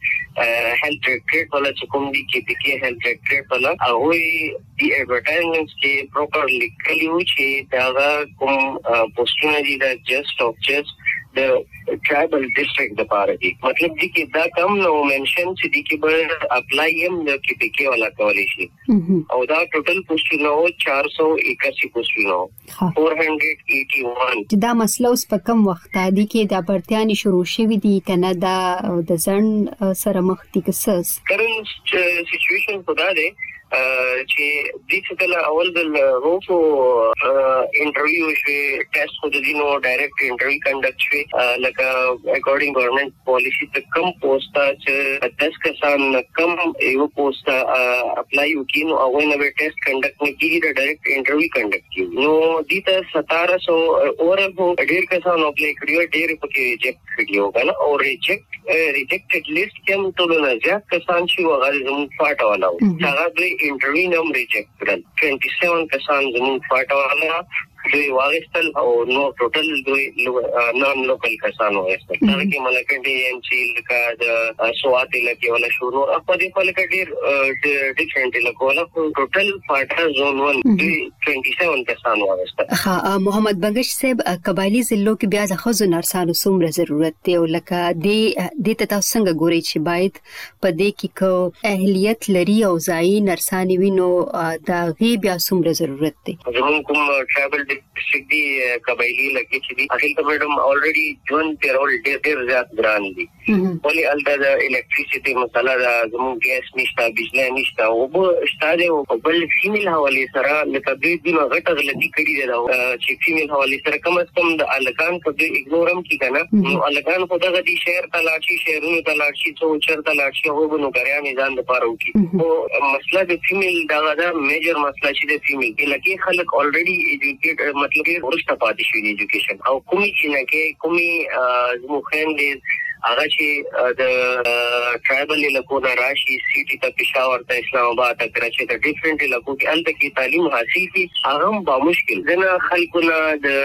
هیلث ډایریکټریټ ولا چې کوم دي کې پکې هیلث ډایریکټریټ ولا هغه دی ایڈورټایزمنټس کې پراپر لیکلی و چې دا کوم پوسټونه دي د جست اف جست د ټرایبل ډیسټریکټ د پاره دي مطلب دي کې دا کم نو منشن چې دي کې به اپلای هم د کې پکې ولا کولای شي او دا ټوټل پوسټونه four eighty-one پوسټونه four eighty-one دا مسله اوس په کم وخت دی کې د پرتیانی شروع شوې دي کنه دا د ځن سره مخ دي کسس کرنٹ سچويشن په دا ده چې د څه کله اول د روفو انټرویو شي ټیسټ خو د دینو ډایرکټ انټرویو کنډکټ شي لکه اکورډینګ ګورنمنت پالیسی ته کم پوسټا چې دس کسان کم یو پوسټا اپلای وکینو او نو ټیسټ کنډکټ نه کیږي د ډایرکټ انټرویو کنډکټ کیږي نو د ته seventeen hundred اورل هو ډیر کسان اپلای کړیو ډیر پکې ریجیکټ کړیو کنه او ریجیکټ ریجیکټډ لیست کې ټول نه ځکه کسان چې وغاړي زموږ فاټ والا هغه دوی انټرویو نم ریجیکټ کړل twenty-seven کسان زموږ فاټ والا دوی واغستل او نو ټوټل دوی نان لوکل کسان واغستل دا کې ملکندي ان چې لکه د سوات لکه ولا شروع په دې په لکه ډیر ډیفرنٹ لکه ولا ټوټل فاټا زون one twenty-seven کسان واغستل. ها محمد بنگش صاحب قبایلی ضلعو کې بیا د خزو نرسانو څومره ضرورت دی او لکه د د تاسو څنګه ګوري چې باید په دې کې کو اهلیت لري او ځای نرسانی وینو دا غي بیا څومره ضرورت دی. زموږ کوم ټرایبل ډیسټریکټ دی قبایلی لکه چې دی اخیل ته میډم الریډي جون پیرول ډیر ډیر زیات ګران دي ولی الته د الکتریسيټي مسله د زموږ ګیس نشته بجلی نشته او په شتاده او بل فیمیل حواله سره لکه دوی د غټه غلطي کړې ده چې فیمیل حواله سره کم از کم د الکان په دې اګنورم کی کنه نو الکان خو دغه دي شهر تلاشي شهرونو تلاشي څو چر تلاشي هو بنو غریان ځان د پاره وکي او مسله د فیمیل دغه دا میجر مسله چې د فیمیل لکه خلک الریډي ایجوکیټډ مطلب ورسته پاتې شوی دی ایجوکیشن او کومي چې نه کې کومي زموږ دې هغه چې د ټرایبل علاقو راشي سيټي ته پېښور ته اسلام آباد ته کراچي ته ډیفرنٹ علاقو کې الته کې تعلیم حاصل کی هغه با مشکل دنه خلکونه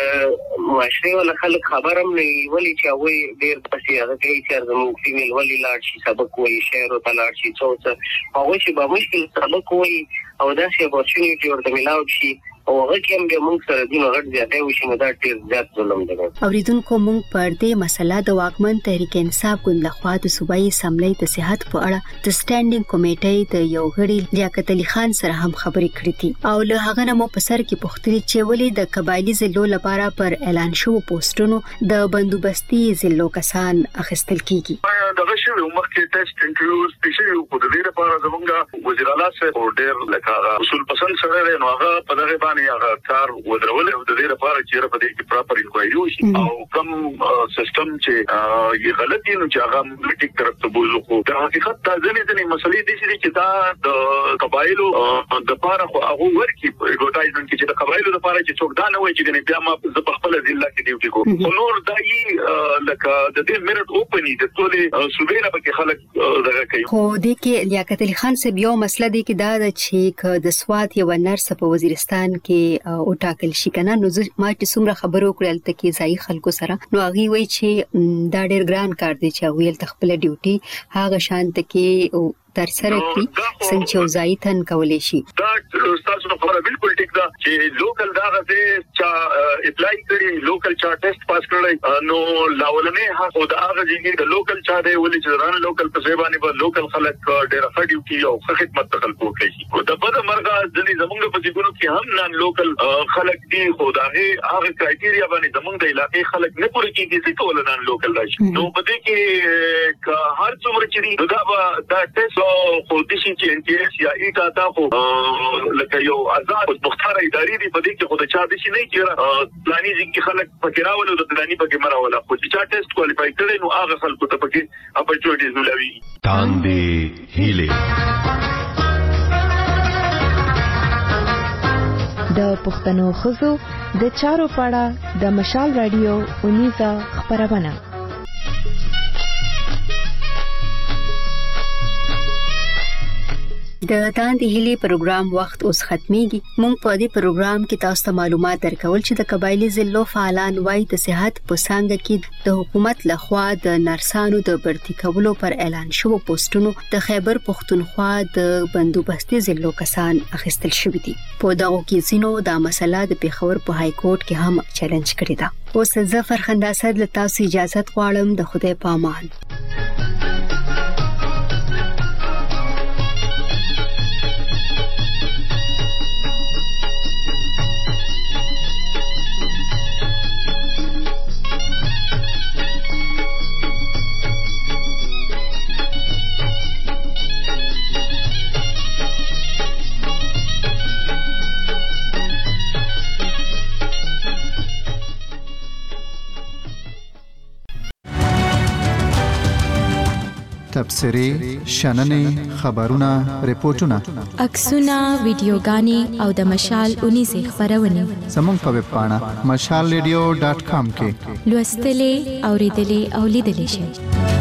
د معاشري ولا خلک خبرم نه ولی چې هغه ډیر پسې هغه کوي چې زموږ فیمیل ولی لاړ شي سبق وایي شهر ته لاړ شي څو څه هغه چې با مشکل سبق وایي او دا چې اپورچونټي ورته ملاو شي او هغه کوم به موږ سره دینه غټ زیاته وشي نو دا ډیر زیات ظلم دی. اوریدونکو موږ پر دې مسله د واکمن تحریک انصاف ګوند لخوا د صوبایي اسمبلی د صحت په اړه د سټانډینګ کمیټې د یو غړي لیاقت علي خان سره هم خبرې کړې دي او له هغه نه مو په سر کې پوښتنه چې ولې د قبایلی ضلعو لپاره پر اعلان شوو پوسټونو د بندوبستي ضلعو کسان اخیستل کیږي. دغه شی عمر کې ټیسټ انټرویو سپیشل په دې لپاره زمونږ وزیر اعلی سره ډېر لکه اصول پسند سره نو هغه په دغه باندې هغه کار ودرول د دې لپاره چې په دې کې پراپر انکوایري وشي او کوم سیستم چې یې غلطي نو چې هغه میټیک طرف ته بوزو خو د حقیقت د ځینې ځینې مسلې دي چې دا د قبایلو د لپاره خو هغه ورکی ایډورټایزمنت کې چې د قبایلو لپاره چې څوک دا نه وایي چې بیا ما په خپل ضلع کې ډیوټي کوم نور دایي لکه د دې میرټ اوپنی د ټولې صوبې نه پکې خلک دغه کوي خو د کې لیاقت علي خان صاحب یو مسله دی کې دا چې د سواد یو نرس په وزیرستان کې او ټاکل شي کنه نو ما چې څومره خبرو کړل ته کې ځای خلکو سره نو هغه وایي چې دا ډېر ګران کار دی چې هغه تل خپل ډیوټي هغه شانت کې تر سره کړی څنګه چې ځای تن کولې شي. دا تاسو په خبره بالکل ټیک ده چې لوکل دا غته چې اپلای کړي لوکل چا ټیسټ پاس کړی نو لاولنه ها او دا هغه چې د لوکل چا دی ولې چې ران لوکل په ځای باندې په لوکل خلک ډېر ښه ډیوټي او خدمت تخل کوي او د بده مرغه ځنې زمونږ په ځګونو کې هم نن لوکل خلک دي خو دا هغه کرایټیریا باندې زمونږ د علاقې خلک نه پوره کیږي چې کول نن لوکل راشي نو په دې کې هر څومره چې دا دا ټیسټ خو د شي چې ان ټي اس یا ایټا تا خو لکه یو آزاد مختار اداري دی په دې کې خو د چا د شي نه کیږي پلاني ځکه خلک پکې راول او د پلاني پکې مراوله خو چې چا ټیسټ کوالیفای کړي نو هغه خلکو ته پکې اپورچونټیز ملوي. تاندې هیله د پښتنو خزو د چارو پاړه د مشال رادیو اونیزه خبرونه د تاندې هلي پروګرام وخت اوس ختميږي. مونږ په دې پروګرام کې تاسو ته معلومات درکول چې د قبایلی ضلعو فعالان وايي د صحت په څنګه کې د حکومت لخوا د نرسانو د برتي کولو پر اعلان شوی پوسټونو د خیبر پختونخوا د بندوبستي ضلعو کسان اخیستل شوی دي. په دغه کې زینو دا مسله د پیښور په های کورټ کې هم چیلنج کړی دا. اوس ظفر خنداسد له تاسو اجازه غواړم. د خدای په امان. تبصرې، شننې، خبرونه، ریپورتونه، عکسونه، ویډیوګانې او د مشال اونیزه خبرونه زموږ په ویب پاڼه مشال ریډیو ډاټ کام کې لوستلې، اوریدلې او لیدلې شئ.